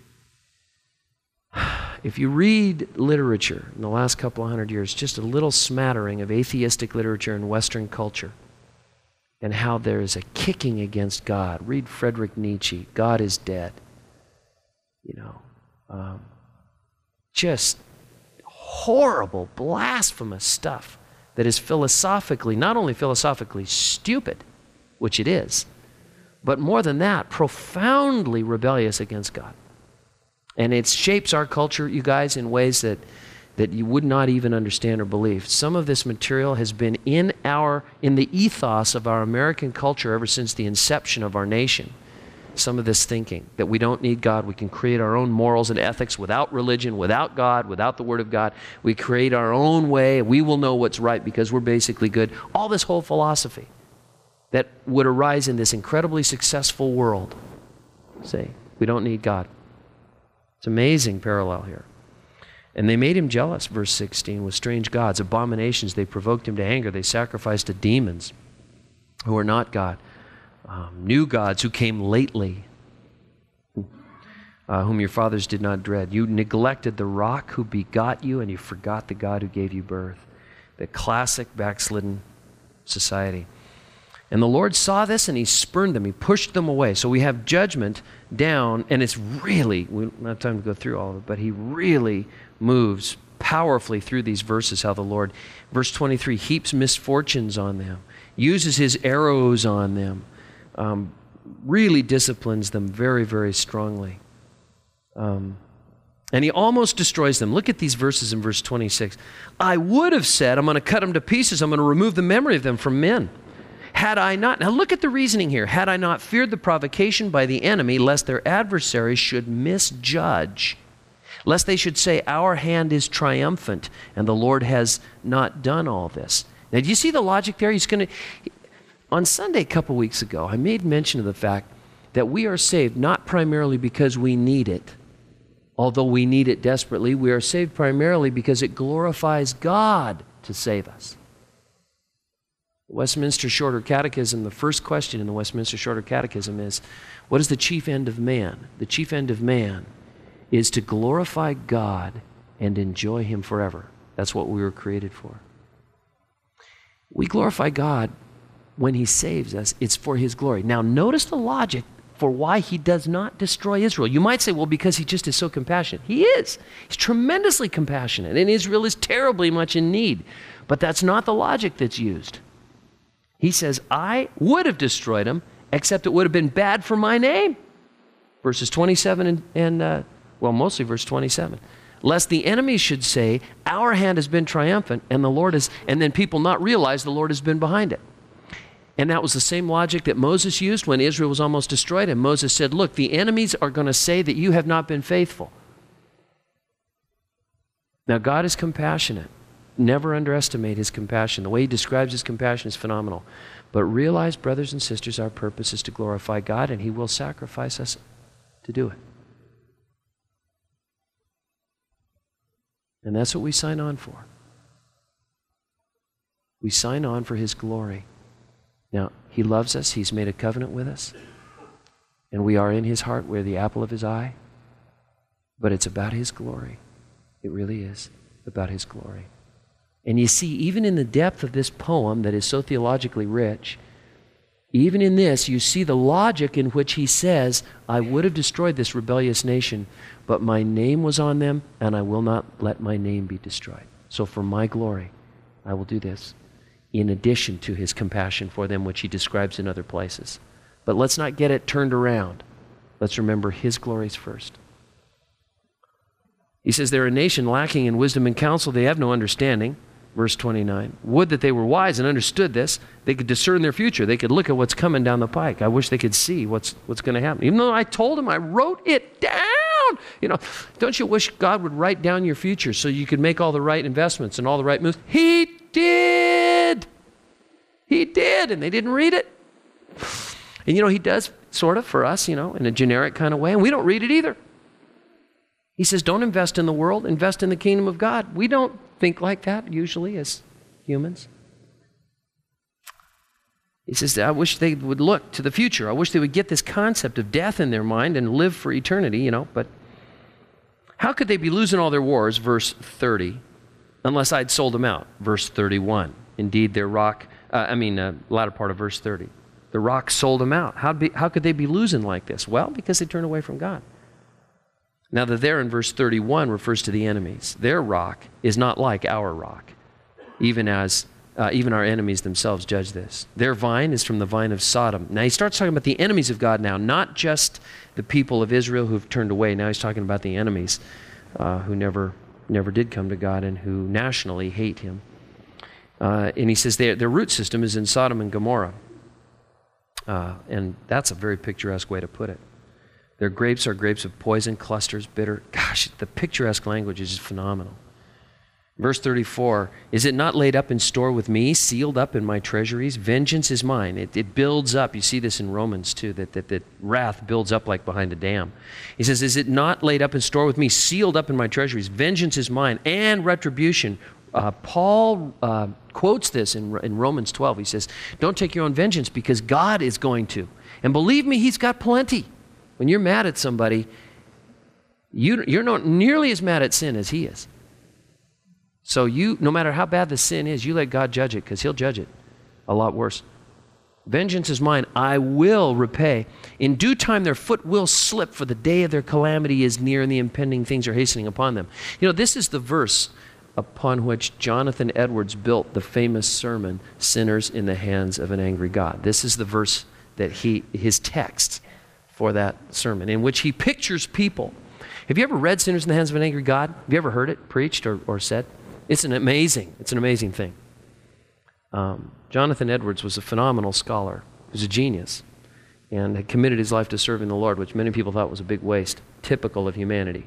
if you read literature in the last couple of hundred years, just a little smattering of atheistic literature in Western culture and how there is a kicking against God. Read Friedrich Nietzsche, God is dead. You know, um, just horrible, blasphemous stuff that is philosophically, not only philosophically stupid, which it is, but more than that, profoundly rebellious against God. And it shapes our culture, you guys, in ways that, that you would not even understand or believe. Some of this material has been in our, in the ethos of our American culture ever since the inception of our nation. Some of this thinking that we don't need God, we can create our own morals and ethics without religion, without God, without the Word of God. We create our own way, we will know what's right because we're basically good. All this whole philosophy that would arise in this incredibly successful world. Say, we don't need God. It's an amazing parallel here. And they made him jealous, verse sixteen, with strange gods, abominations. They provoked him to anger. They sacrificed to demons who are not God. Um, new gods who came lately, uh, whom your fathers did not dread. You neglected the rock who begot you, and you forgot the God who gave you birth. The classic backslidden society. And the Lord saw this, and he spurned them. He pushed them away. So we have judgment down, and it's really, we don't have time to go through all of it, but he really moves powerfully through these verses, how the Lord, verse twenty-three, heaps misfortunes on them, uses his arrows on them, Um, really disciplines them very, very strongly. Um, and he almost destroys them. Look at these verses in verse twenty-six. I would have said, I'm going to cut them to pieces. I'm going to remove the memory of them from men. Had I not, now look at the reasoning here. Had I not feared the provocation by the enemy, lest their adversaries should misjudge, lest they should say, our hand is triumphant, and the Lord has not done all this. Now, do you see the logic there? He's going to... On Sunday a couple weeks ago, I made mention of the fact that we are saved not primarily because we need it, although we need it desperately. We are saved primarily because it glorifies God to save us. The Westminster Shorter Catechism, the first question in the Westminster Shorter Catechism is, what is the chief end of man? The chief end of man is to glorify God and enjoy him forever. That's what we were created for. We glorify God when he saves us, it's for his glory. Now, notice the logic for why he does not destroy Israel. You might say, well, because he just is so compassionate. He is. He's tremendously compassionate, and Israel is terribly much in need. But that's not the logic that's used. He says, I would have destroyed him, except it would have been bad for my name. Verses twenty-seven and, and uh, well, mostly verse twenty-seven. Lest the enemy should say, our hand has been triumphant, and the Lord is, and then people not realize the Lord has been behind it. And that was the same logic that Moses used when Israel was almost destroyed. And Moses said, look, the enemies are going to say that you have not been faithful. Now, God is compassionate. Never underestimate his compassion. The way he describes his compassion is phenomenal. But realize, brothers and sisters, our purpose is to glorify God, and he will sacrifice us to do it. And that's what we sign on for. We sign on for His glory. Now, He loves us. He's made a covenant with us. And we are in His heart. We're the apple of His eye. But it's about His glory. It really is about His glory. And you see, even in the depth of this poem that is so theologically rich, even in this, you see the logic in which he says, I would have destroyed this rebellious nation, but my name was on them, and I will not let my name be destroyed. So for my glory, I will do this, in addition to His compassion for them, which He describes in other places. But let's not get it turned around. Let's remember His glories first. He says, they're a nation lacking in wisdom and counsel. They have no understanding. Verse twenty-nine. Would that they were wise and understood this. They could discern their future. They could look at what's coming down the pike. I wish they could see what's what's going to happen. Even though I told them, I wrote it down. You know, don't you wish God would write down your future so you could make all the right investments and all the right moves? He did. He did, and they didn't read it. And you know, He does sort of for us, you know, in a generic kind of way, and we don't read it either. He says, don't invest in the world, invest in the kingdom of God. We don't think like that usually as humans. He says, I wish they would look to the future. I wish they would get this concept of death in their mind and live for eternity, you know. But how could they be losing all their wars, verse thirty, unless I'd sold them out, verse thirty-one. Indeed, their rock, uh, I mean, uh, latter part of verse thirty. The rock sold them out. How, be, how could they be losing like this? Well, because they turned away from God. Now, the there in verse thirty-one refers to the enemies. Their rock is not like our rock, even as uh, even our enemies themselves judge this. Their vine is from the vine of Sodom. Now, he starts talking about the enemies of God now, not just the people of Israel who've turned away. Now he's talking about the enemies uh, who never never did come to God and who nationally hate Him. Uh, and he says their, their root system is in Sodom and Gomorrah. Uh, and that's a very picturesque way to put it. Their grapes are grapes of poison, clusters, bitter. Gosh, the picturesque language is just phenomenal. Verse thirty-four, is it not laid up in store with me, sealed up in my treasuries? Vengeance is mine. It, it builds up. You see this in Romans too, that, that, that wrath builds up like behind a dam. He says, is it not laid up in store with me, sealed up in my treasuries? Vengeance is mine, and retribution. Uh, Paul uh, quotes this in, in Romans twelve. He says, don't take your own vengeance because God is going to. And believe me, He's got plenty. When you're mad at somebody, you, you're not nearly as mad at sin as He is. So you, no matter how bad the sin is, you let God judge it because He'll judge it a lot worse. Vengeance is mine, I will repay. In due time their foot will slip, for the day of their calamity is near and the impending things are hastening upon them. You know, this is the verse upon which Jonathan Edwards built the famous sermon, Sinners in the Hands of an Angry God. This is the verse that he, his text for that sermon, in which he pictures people. Have you ever read Sinners in the Hands of an Angry God? Have you ever heard it preached or, or said? It's an amazing, it's an amazing thing. Um, Jonathan Edwards was a phenomenal scholar. He was a genius and had committed his life to serving the Lord, which many people thought was a big waste, typical of humanity.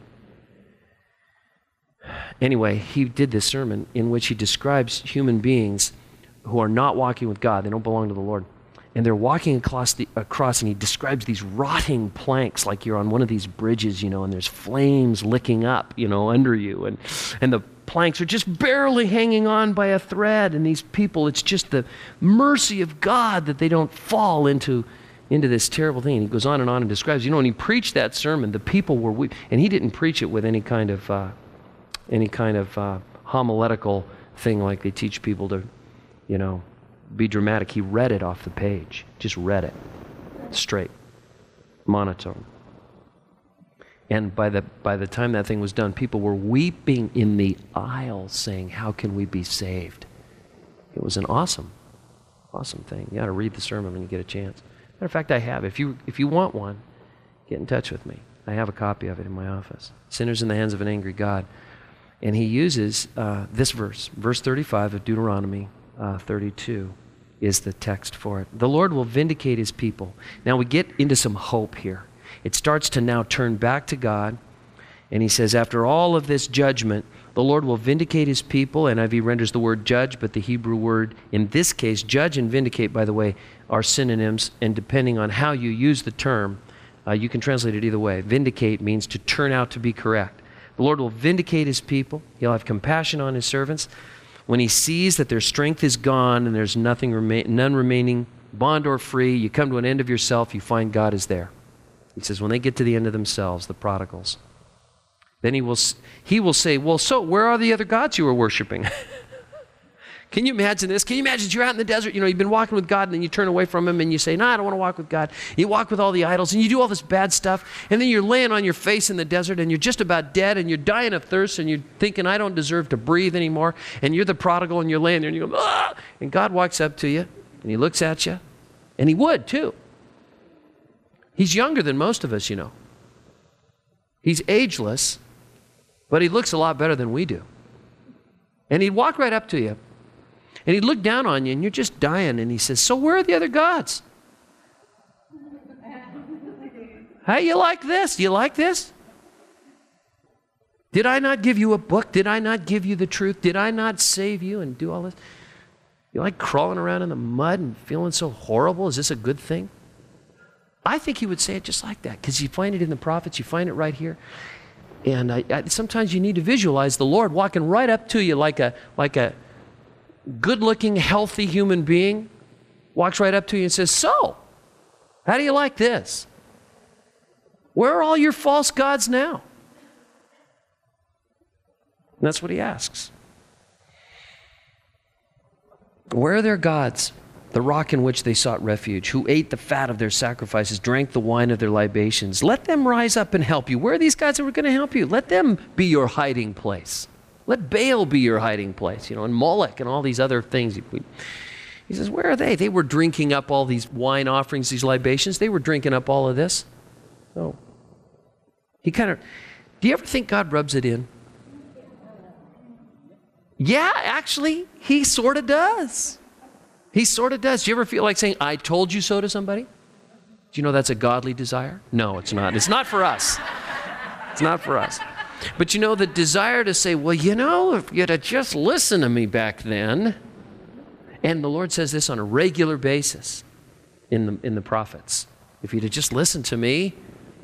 Anyway, he did this sermon in which he describes human beings who are not walking with God. They don't belong to the Lord. And they're walking across, the, across, and he describes these rotting planks like you're on one of these bridges, you know, and there's flames licking up, you know, under you. And, and the planks are just barely hanging on by a thread. And these people, it's just the mercy of God that they don't fall into, into this terrible thing. And he goes on and on and describes, you know, when he preached that sermon, the people were weak. And he didn't preach it with any kind of, uh, any kind of uh, homiletical thing like they teach people to, you know, be dramatic. He read it off the page. Just read it. Straight. Monotone. And by the by the time that thing was done, people were weeping in the aisles saying, how can we be saved? It was an awesome, awesome thing. You ought to read the sermon when you get a chance. Matter of fact, I have. If you if you want one, get in touch with me. I have a copy of it in my office. Sinners in the Hands of an Angry God. And he uses uh, this verse, verse thirty-five of Deuteronomy uh, thirty-two. Is the text for it. The Lord will vindicate His people. Now we get into some hope here. It starts to now turn back to God. And he says, after all of this judgment, the Lord will vindicate His people. N I V renders the word judge, but the Hebrew word, in this case, judge and vindicate, by the way, are synonyms. And depending on how you use the term, uh, you can translate it either way. Vindicate means to turn out to be correct. The The Lord will vindicate his people. He'll have compassion on his servants. When he sees that their strength is gone and there's nothing rema- none remaining, bond or free, you come to an end of yourself, you find God is there. He says, when they get to the end of themselves, the prodigals, then he will, he will say, well, so where are the other gods you were worshiping? Can you imagine this? Can you imagine you're out in the desert, you know, you've been walking with God and then you turn away from him and you say, no, I don't want to walk with God. You walk with all the idols and you do all this bad stuff and then you're laying on your face in the desert and you're just about dead and you're dying of thirst and you're thinking, I don't deserve to breathe anymore, and you're the prodigal and you're laying there and you go, ah! And God walks up to you and he looks at you, and he would too. He's younger than most of us, you know. He's ageless, but he looks a lot better than we do. And he'd walk right up to you. And he'd look down on you, and you're just dying, and he says, so where are the other gods? How you like this? Do you like this? Did I not give you a book? Did I not give you the truth? Did I not save you and do all this? You like crawling around in the mud and feeling so horrible? Is this a good thing? I think he would say it just like that, because you find it in the prophets, you find it right here. And I, I, sometimes you need to visualize the Lord walking right up to you like a like a good-looking, healthy human being, walks right up to you and says, so, how do you like this? Where are all your false gods now? And that's what he asks. Where are their gods, the rock in which they sought refuge, who ate the fat of their sacrifices, drank the wine of their libations? Let them rise up and help you. Where are these guys that were going to help you? Let them be your hiding place. Let Baal be your hiding place, you know, and Moloch and all these other things. He says, where are they? They were drinking up all these wine offerings, these libations. They were drinking up all of this. Oh. He kind of, do you ever think God rubs it in? Yeah, actually, he sort of does. He sort of does. Do you ever feel like saying, I told you so to somebody? Do you know that's a godly desire? No, it's not. It's not for us. It's not for us. But you know, the desire to say, well, you know, if you'd have just listened to me back then. And the Lord says this on a regular basis in the, in the prophets. If you'd have just listened to me.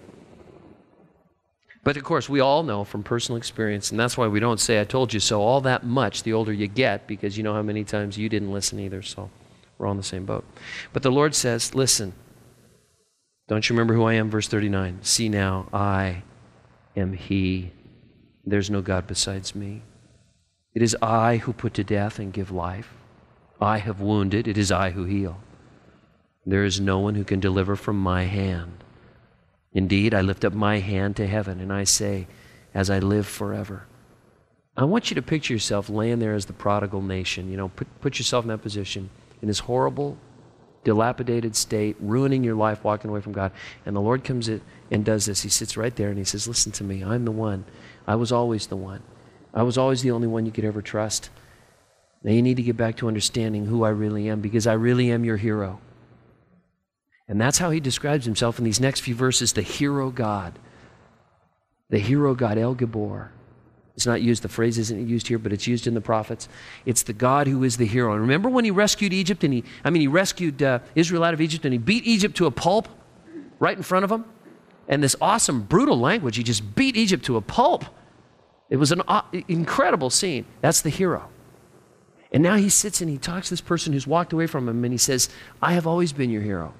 But of course, we all know from personal experience, and that's why we don't say, I told you so all that much the older you get, because you know how many times you didn't listen either, so we're all in the same boat. But the Lord says, listen, don't you remember who I am? Verse thirty-nine, see now, I am he. There's no God besides me. It is I who put to death and give life. I have wounded. It is I who heal. There is no one who can deliver from my hand. Indeed, I lift up my hand to heaven and I say, as I live forever. I want you to picture yourself laying there as the prodigal nation. You know, put, put yourself in that position, in this horrible, dilapidated state, ruining your life, walking away from God. And the Lord comes in and does this. He sits right there and he says, listen to me. I'm the one. I was always the one. I was always the only one you could ever trust. Now you need to get back to understanding who I really am, because I really am your hero. And that's how he describes himself in these next few verses, the hero God. The hero God, El Gibor. It's not used, the phrase isn't used here, but it's used in the prophets. It's the God who is the hero. And remember when he rescued Egypt, and he, I mean, he rescued uh, Israel out of Egypt, and he beat Egypt to a pulp right in front of them? And this awesome, brutal language, he just beat Egypt to a pulp. It was an uh, incredible scene. That's the hero. And now he sits and he talks to this person who's walked away from him, and he says, I have always been your hero.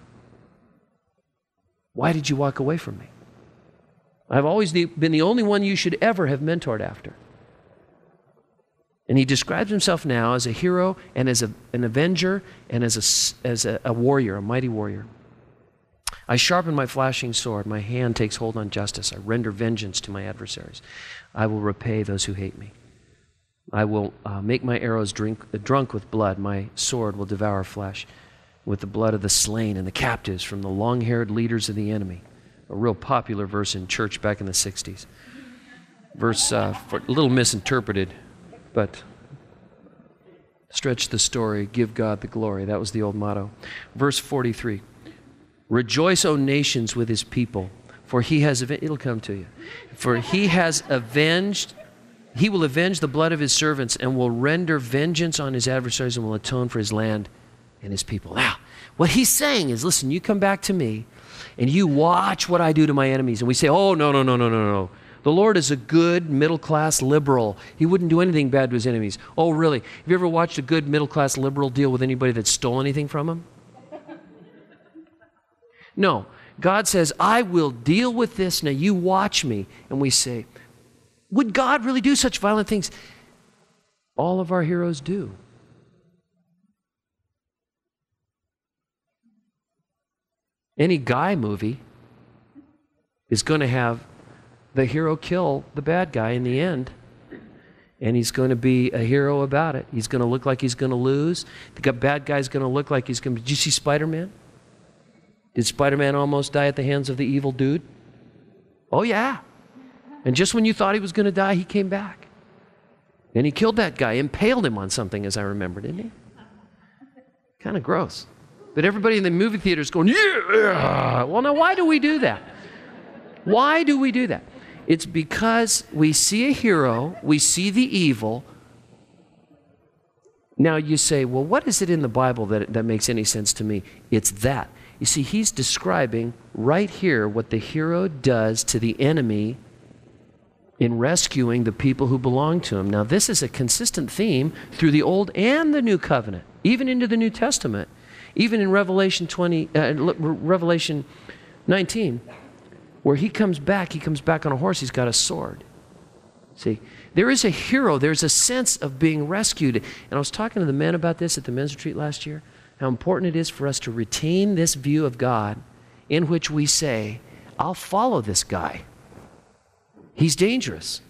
Why did you walk away from me? I've always the, been the only one you should ever have mentored after. And he describes himself now as a hero and as a, an avenger and as, a, as a, a warrior, a mighty warrior. I sharpen my flashing sword. My hand takes hold on justice. I render vengeance to my adversaries. I will repay those who hate me. I will uh, make my arrows drink, uh, drunk with blood. My sword will devour flesh with the blood of the slain and the captives from the long-haired leaders of the enemy. A real popular verse in church back in the sixties. Verse, uh, for, a little misinterpreted, but stretch the story, give God the glory. That was the old motto. Verse forty-three. Rejoice, O nations, with his people, for he has, aven- it'll come to you, for he has avenged, he will avenge the blood of his servants and will render vengeance on his adversaries and will atone for his land and his people. Now, what he's saying is, listen, you come back to me and you watch what I do to my enemies. And we say, oh, no, no, no, no, no, no. The Lord is a good middle-class liberal. He wouldn't do anything bad to his enemies. Oh, really? Have you ever watched a good middle-class liberal deal with anybody that stole anything from him? No. God says, I will deal with this. Now you watch me. And we say, would God really do such violent things? All of our heroes do. Any Guy movie is going to have the hero kill the bad guy in the end. And he's going to be a hero about it. He's going to look like he's going to lose. The bad guy's going to look like he's going to... Did you see Spider-Man? Did Spider-Man almost die at the hands of the evil dude? Oh, yeah. And just when you thought he was going to die, he came back. And he killed that guy, impaled him on something, as I remember, didn't he? Kind of gross. But everybody in the movie theater is going, yeah! Well, now, why do we do that? Why do we do that? It's because we see a hero, we see the evil. Now you say, well, what is it in the Bible that, that makes any sense to me? It's that. You see, he's describing right here what the hero does to the enemy in rescuing the people who belong to him. Now, this is a consistent theme through the Old and the New Covenant, even into the New Testament, even in Revelation twenty, uh, Revelation nineteen, where he comes back, he comes back on a horse, he's got a sword. See, there is a hero, there's a sense of being rescued. And I was talking to the men about this at the men's retreat last year, how important it is for us to retain this view of God in which we say, I'll follow this guy. He's dangerous.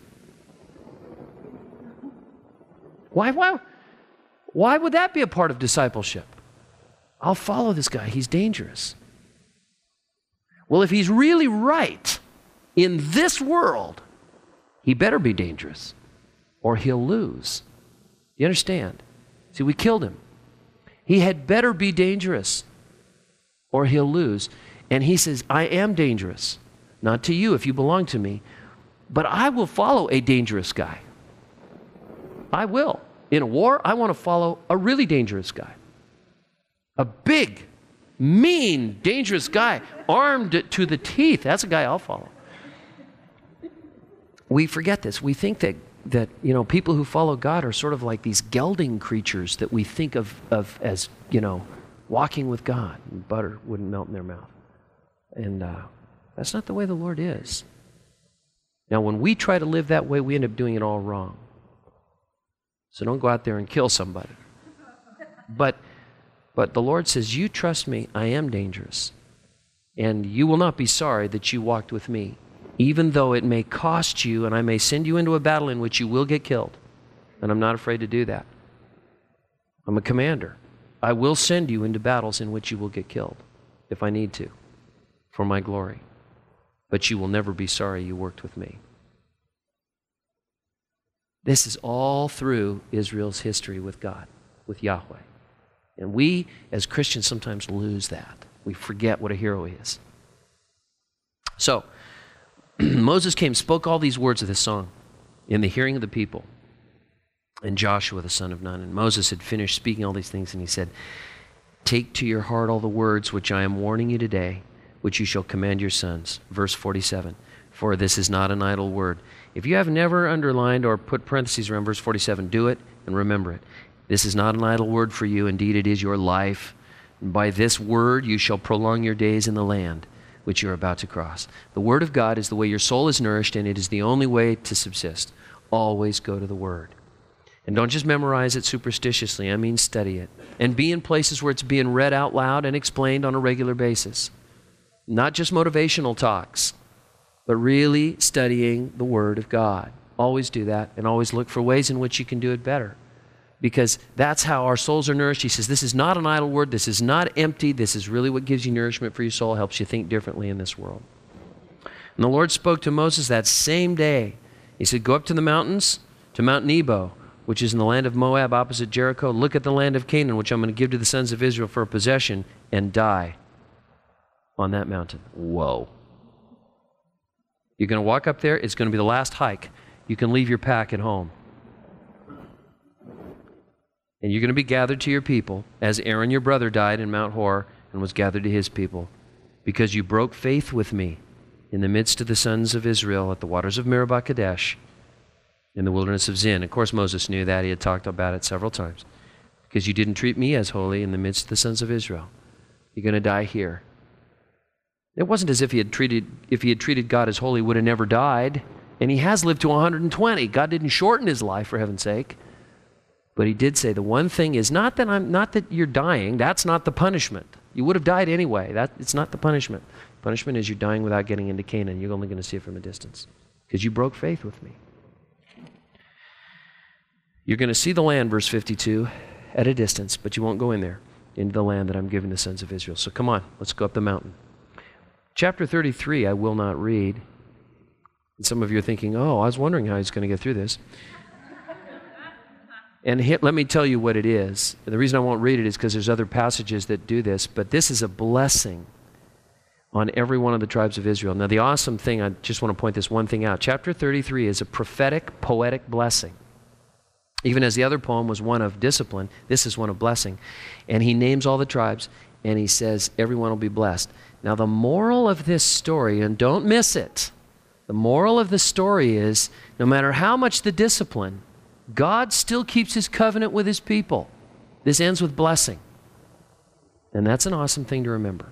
Why, why, why would that be a part of discipleship? I'll follow this guy. He's dangerous. Well, if he's really right in this world, he better be dangerous or he'll lose. You understand? See, we killed him. He had better be dangerous or he'll lose. And he says, I am dangerous. Not to you if you belong to me, but I will follow a dangerous guy. I will. In a war, I want to follow a really dangerous guy. A big, mean, dangerous guy, armed to the teeth. That's a guy I'll follow. We forget this. We think that, that you know, people who follow God are sort of like these gelding creatures that we think of, of as, you know, walking with God. And butter wouldn't melt in their mouth. And uh, that's not the way the Lord is. Now, when we try to live that way, we end up doing it all wrong. So don't go out there and kill somebody. But, but the Lord says, you trust me, I am dangerous. And you will not be sorry that you walked with me, even though it may cost you, and I may send you into a battle in which you will get killed. And I'm not afraid to do that. I'm a commander. I will send you into battles in which you will get killed, if I need to, for my glory. But you will never be sorry you worked with me. This is all through Israel's history with God, with Yahweh. And we, as Christians, sometimes lose that. We forget what a hero is. So, Moses came, spoke all these words of this song in the hearing of the people. And Joshua, the son of Nun. And Moses had finished speaking all these things, and he said, take to your heart all the words which I am warning you today, which you shall command your sons. Verse forty-seven, for this is not an idle word. If you have never underlined or put parentheses around verse forty-seven, do it and remember it. This is not an idle word for you. Indeed, it is your life. And by this word you shall prolong your days in the land which you're about to cross. The word of God is the way your soul is nourished, and it is the only way to subsist. Always go to the word. And don't just memorize it superstitiously. I mean study it. And be in places where it's being read out loud and explained on a regular basis. Not just motivational talks, but really studying the Word of God. Always do that, and always look for ways in which you can do it better. Because that's how our souls are nourished. He says, this is not an idle word. This is not empty. This is really what gives you nourishment for your soul, helps you think differently in this world. And the Lord spoke to Moses that same day. He said, go up to the mountains, to Mount Nebo, which is in the land of Moab opposite Jericho. Look at the land of Canaan, which I'm going to give to the sons of Israel for a possession, and die on that mountain. Whoa. You're going to walk up there. It's going to be the last hike. You can leave your pack at home. And you're going to be gathered to your people, as Aaron your brother died in Mount Hor and was gathered to his people, because you broke faith with me in the midst of the sons of Israel at the waters of Meribah Kadesh in the wilderness of Zin. Of course, Moses knew that. He had talked about it several times. Because you didn't treat me as holy in the midst of the sons of Israel. You're going to die here. It wasn't as if he had treated, if he had treated God as holy, he would have never died. And he has lived to one hundred twenty. God didn't shorten his life, for heaven's sake. But he did say the one thing is not that I'm not that you're dying. That's not the punishment. You would have died anyway. That it's not the punishment. Punishment is you're dying without getting into Canaan. You're only going to see it from a distance because you broke faith with me. You're going to see the land, verse fifty-two, at a distance, but you won't go in there into the land that I'm giving the sons of Israel. So come on, let's go up the mountain. Chapter thirty-three, I will not read. And some of you are thinking, oh, I was wondering how he's going to get through this. And hit, let me tell you what it is. And the reason I won't read it is because there's other passages that do this, but this is a blessing on every one of the tribes of Israel. Now, the awesome thing, I just want to point this one thing out. Chapter thirty-three is a prophetic, poetic blessing. Even as the other poem was one of discipline, this is one of blessing. And he names all the tribes, and he says, everyone will be blessed. Now, the moral of this story, and don't miss it, the moral of the story is, no matter how much the discipline, God still keeps his covenant with his people. This ends with blessing. And that's an awesome thing to remember.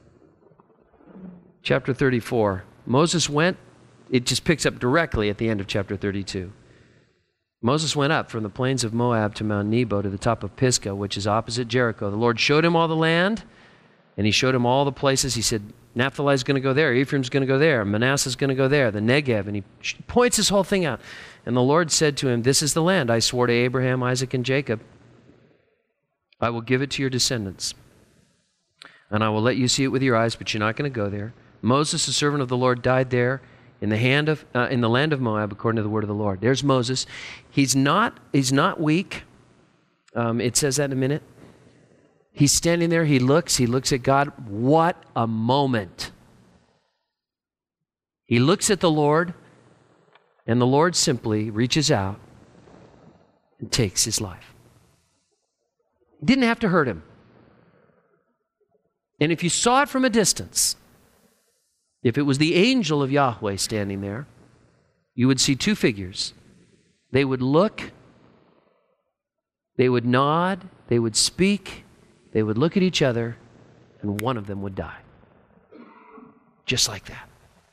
Chapter thirty-four, Moses went, it just picks up directly at the end of chapter thirty-two. Moses went up from the plains of Moab to Mount Nebo to the top of Pisgah, which is opposite Jericho. The Lord showed him all the land, and he showed him all the places. He said, Naphtali's going to go there, Ephraim's going to go there, Manasseh's going to go there, the Negev, and he points this whole thing out. And the Lord said to him, this is the land I swore to Abraham, Isaac, and Jacob. I will give it to your descendants, and I will let you see it with your eyes, but you're not going to go there. Moses, the servant of the Lord, died there in the hand of uh, in the land of Moab, according to the word of the Lord. There's Moses. He's not he's not weak. Um, it says that in a minute. He's standing there. He looks. He looks at God. What a moment! He looks at the Lord, and the Lord simply reaches out and takes his life. He didn't have to hurt him. And if you saw it from a distance, if it was the angel of Yahweh standing there, you would see two figures. They would look, they would nod, they would speak, they would look at each other, and one of them would die. Just like that.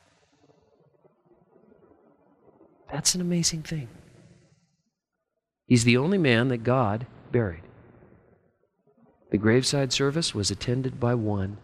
That's an amazing thing. He's the only man that God buried. The graveside service was attended by one.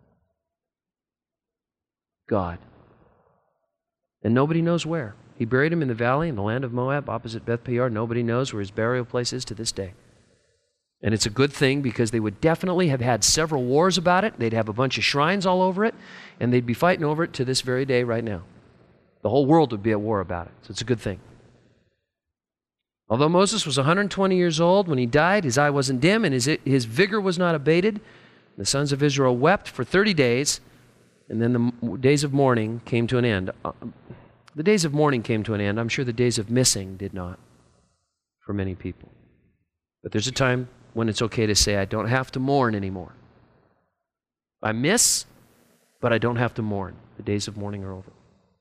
God. And nobody knows where. He buried him in the valley in the land of Moab, opposite Beth Peor. Nobody knows where his burial place is to this day. And it's a good thing because they would definitely have had several wars about it. They'd have a bunch of shrines all over it, and they'd be fighting over it to this very day right now. The whole world would be at war about it. So it's a good thing. Although Moses was one hundred twenty years old when he died, his eye wasn't dim and his, his vigor was not abated. The sons of Israel wept for thirty days, and then the days of mourning came to an end. Uh, the days of mourning came to an end. I'm sure the days of missing did not for many people. But there's a time when it's okay to say, I don't have to mourn anymore. I miss, but I don't have to mourn. The days of mourning are over.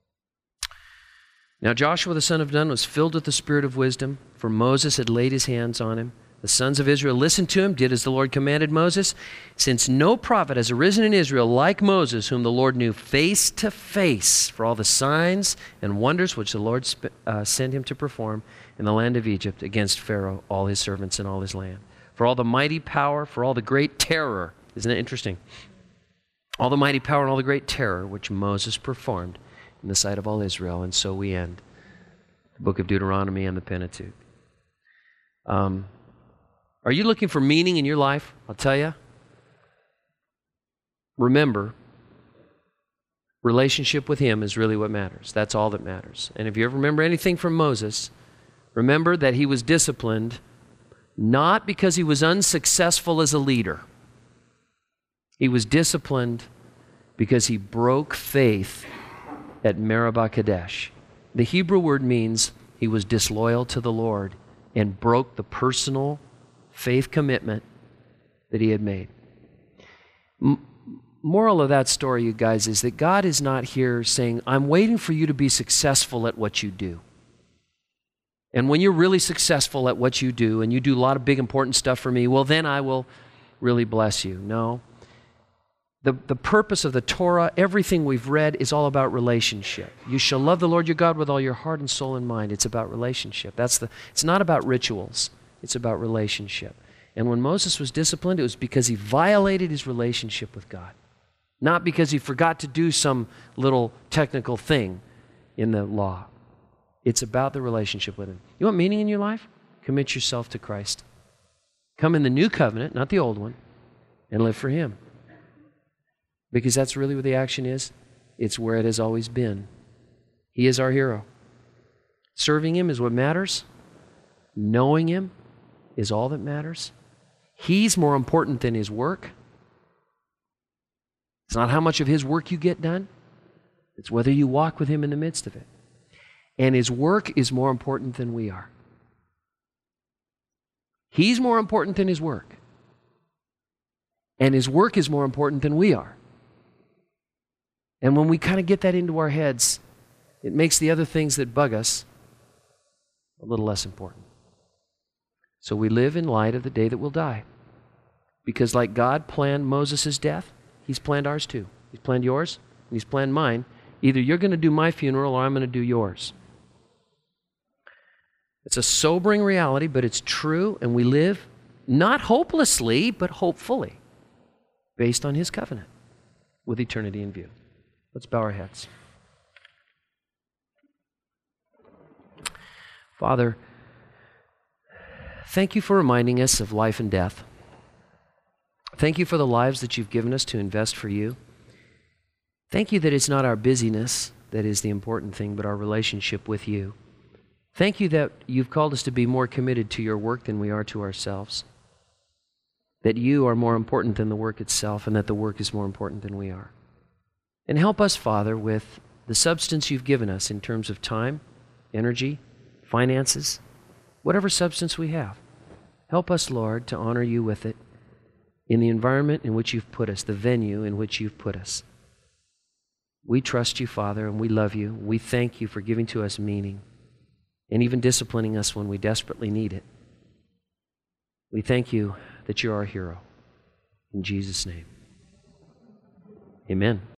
Now Joshua the son of Nun was filled with the spirit of wisdom, for Moses had laid his hands on him. The sons of Israel listened to him, did as the Lord commanded Moses, since no prophet has arisen in Israel like Moses, whom the Lord knew face to face for all the signs and wonders which the Lord sp- uh, sent him to perform in the land of Egypt against Pharaoh, all his servants, and all his land. For all the mighty power, for all the great terror. Isn't it interesting? All the mighty power and all the great terror which Moses performed in the sight of all Israel. And so we end the book of Deuteronomy and the Pentateuch. Um, are you looking for meaning in your life? I'll tell you. Remember, relationship with him is really what matters. That's all that matters. And if you ever remember anything from Moses, remember that he was disciplined not because he was unsuccessful as a leader. He was disciplined because he broke faith at Meribah Kadesh. The Hebrew word means he was disloyal to the Lord and broke the personal faith commitment that he had made. M- moral of that story, you guys, is that God is not here saying, I'm waiting for you to be successful at what you do. And when you're really successful at what you do, and you do a lot of big important stuff for me, well, then I will really bless you. No. The, the purpose of the Torah, everything we've read, is all about relationship. You shall love the Lord your God with all your heart and soul and mind. It's about relationship. That's the. It's not about rituals. It's about relationship. And when Moses was disciplined, it was because he violated his relationship with God. Not because he forgot to do some little technical thing in the law. It's about the relationship with him. You want meaning in your life? Commit yourself to Christ. Come in the new covenant, not the old one, and live for him. Because that's really where the action is. It's where it has always been. He is our hero. Serving him is what matters. Knowing him is all that matters. He's more important than his work. It's not how much of his work you get done. It's whether you walk with him in the midst of it. And his work is more important than we are. He's more important than his work. And his work is more important than we are. And when we kind of get that into our heads, it makes the other things that bug us a little less important. So we live in light of the day that we'll die. Because like God planned Moses' death, he's planned ours too. He's planned yours, and he's planned mine. Either you're going to do my funeral or I'm going to do yours. It's a sobering reality, but it's true, and we live not hopelessly, but hopefully, based on his covenant, with eternity in view. Let's bow our heads. Father, thank you for reminding us of life and death. Thank you for the lives that you've given us to invest for you. Thank you that it's not our busyness that is the important thing, but our relationship with you. Thank you that you've called us to be more committed to your work than we are to ourselves. That you are more important than the work itself, and that the work is more important than we are. And help us, Father, with the substance you've given us in terms of time, energy, finances, whatever substance we have. Help us, Lord, to honor you with it in the environment in which you've put us, the venue in which you've put us. We trust you, Father, and we love you. We thank you for giving to us meaning and even disciplining us when we desperately need it. We thank you that you're our hero. In Jesus' name, amen.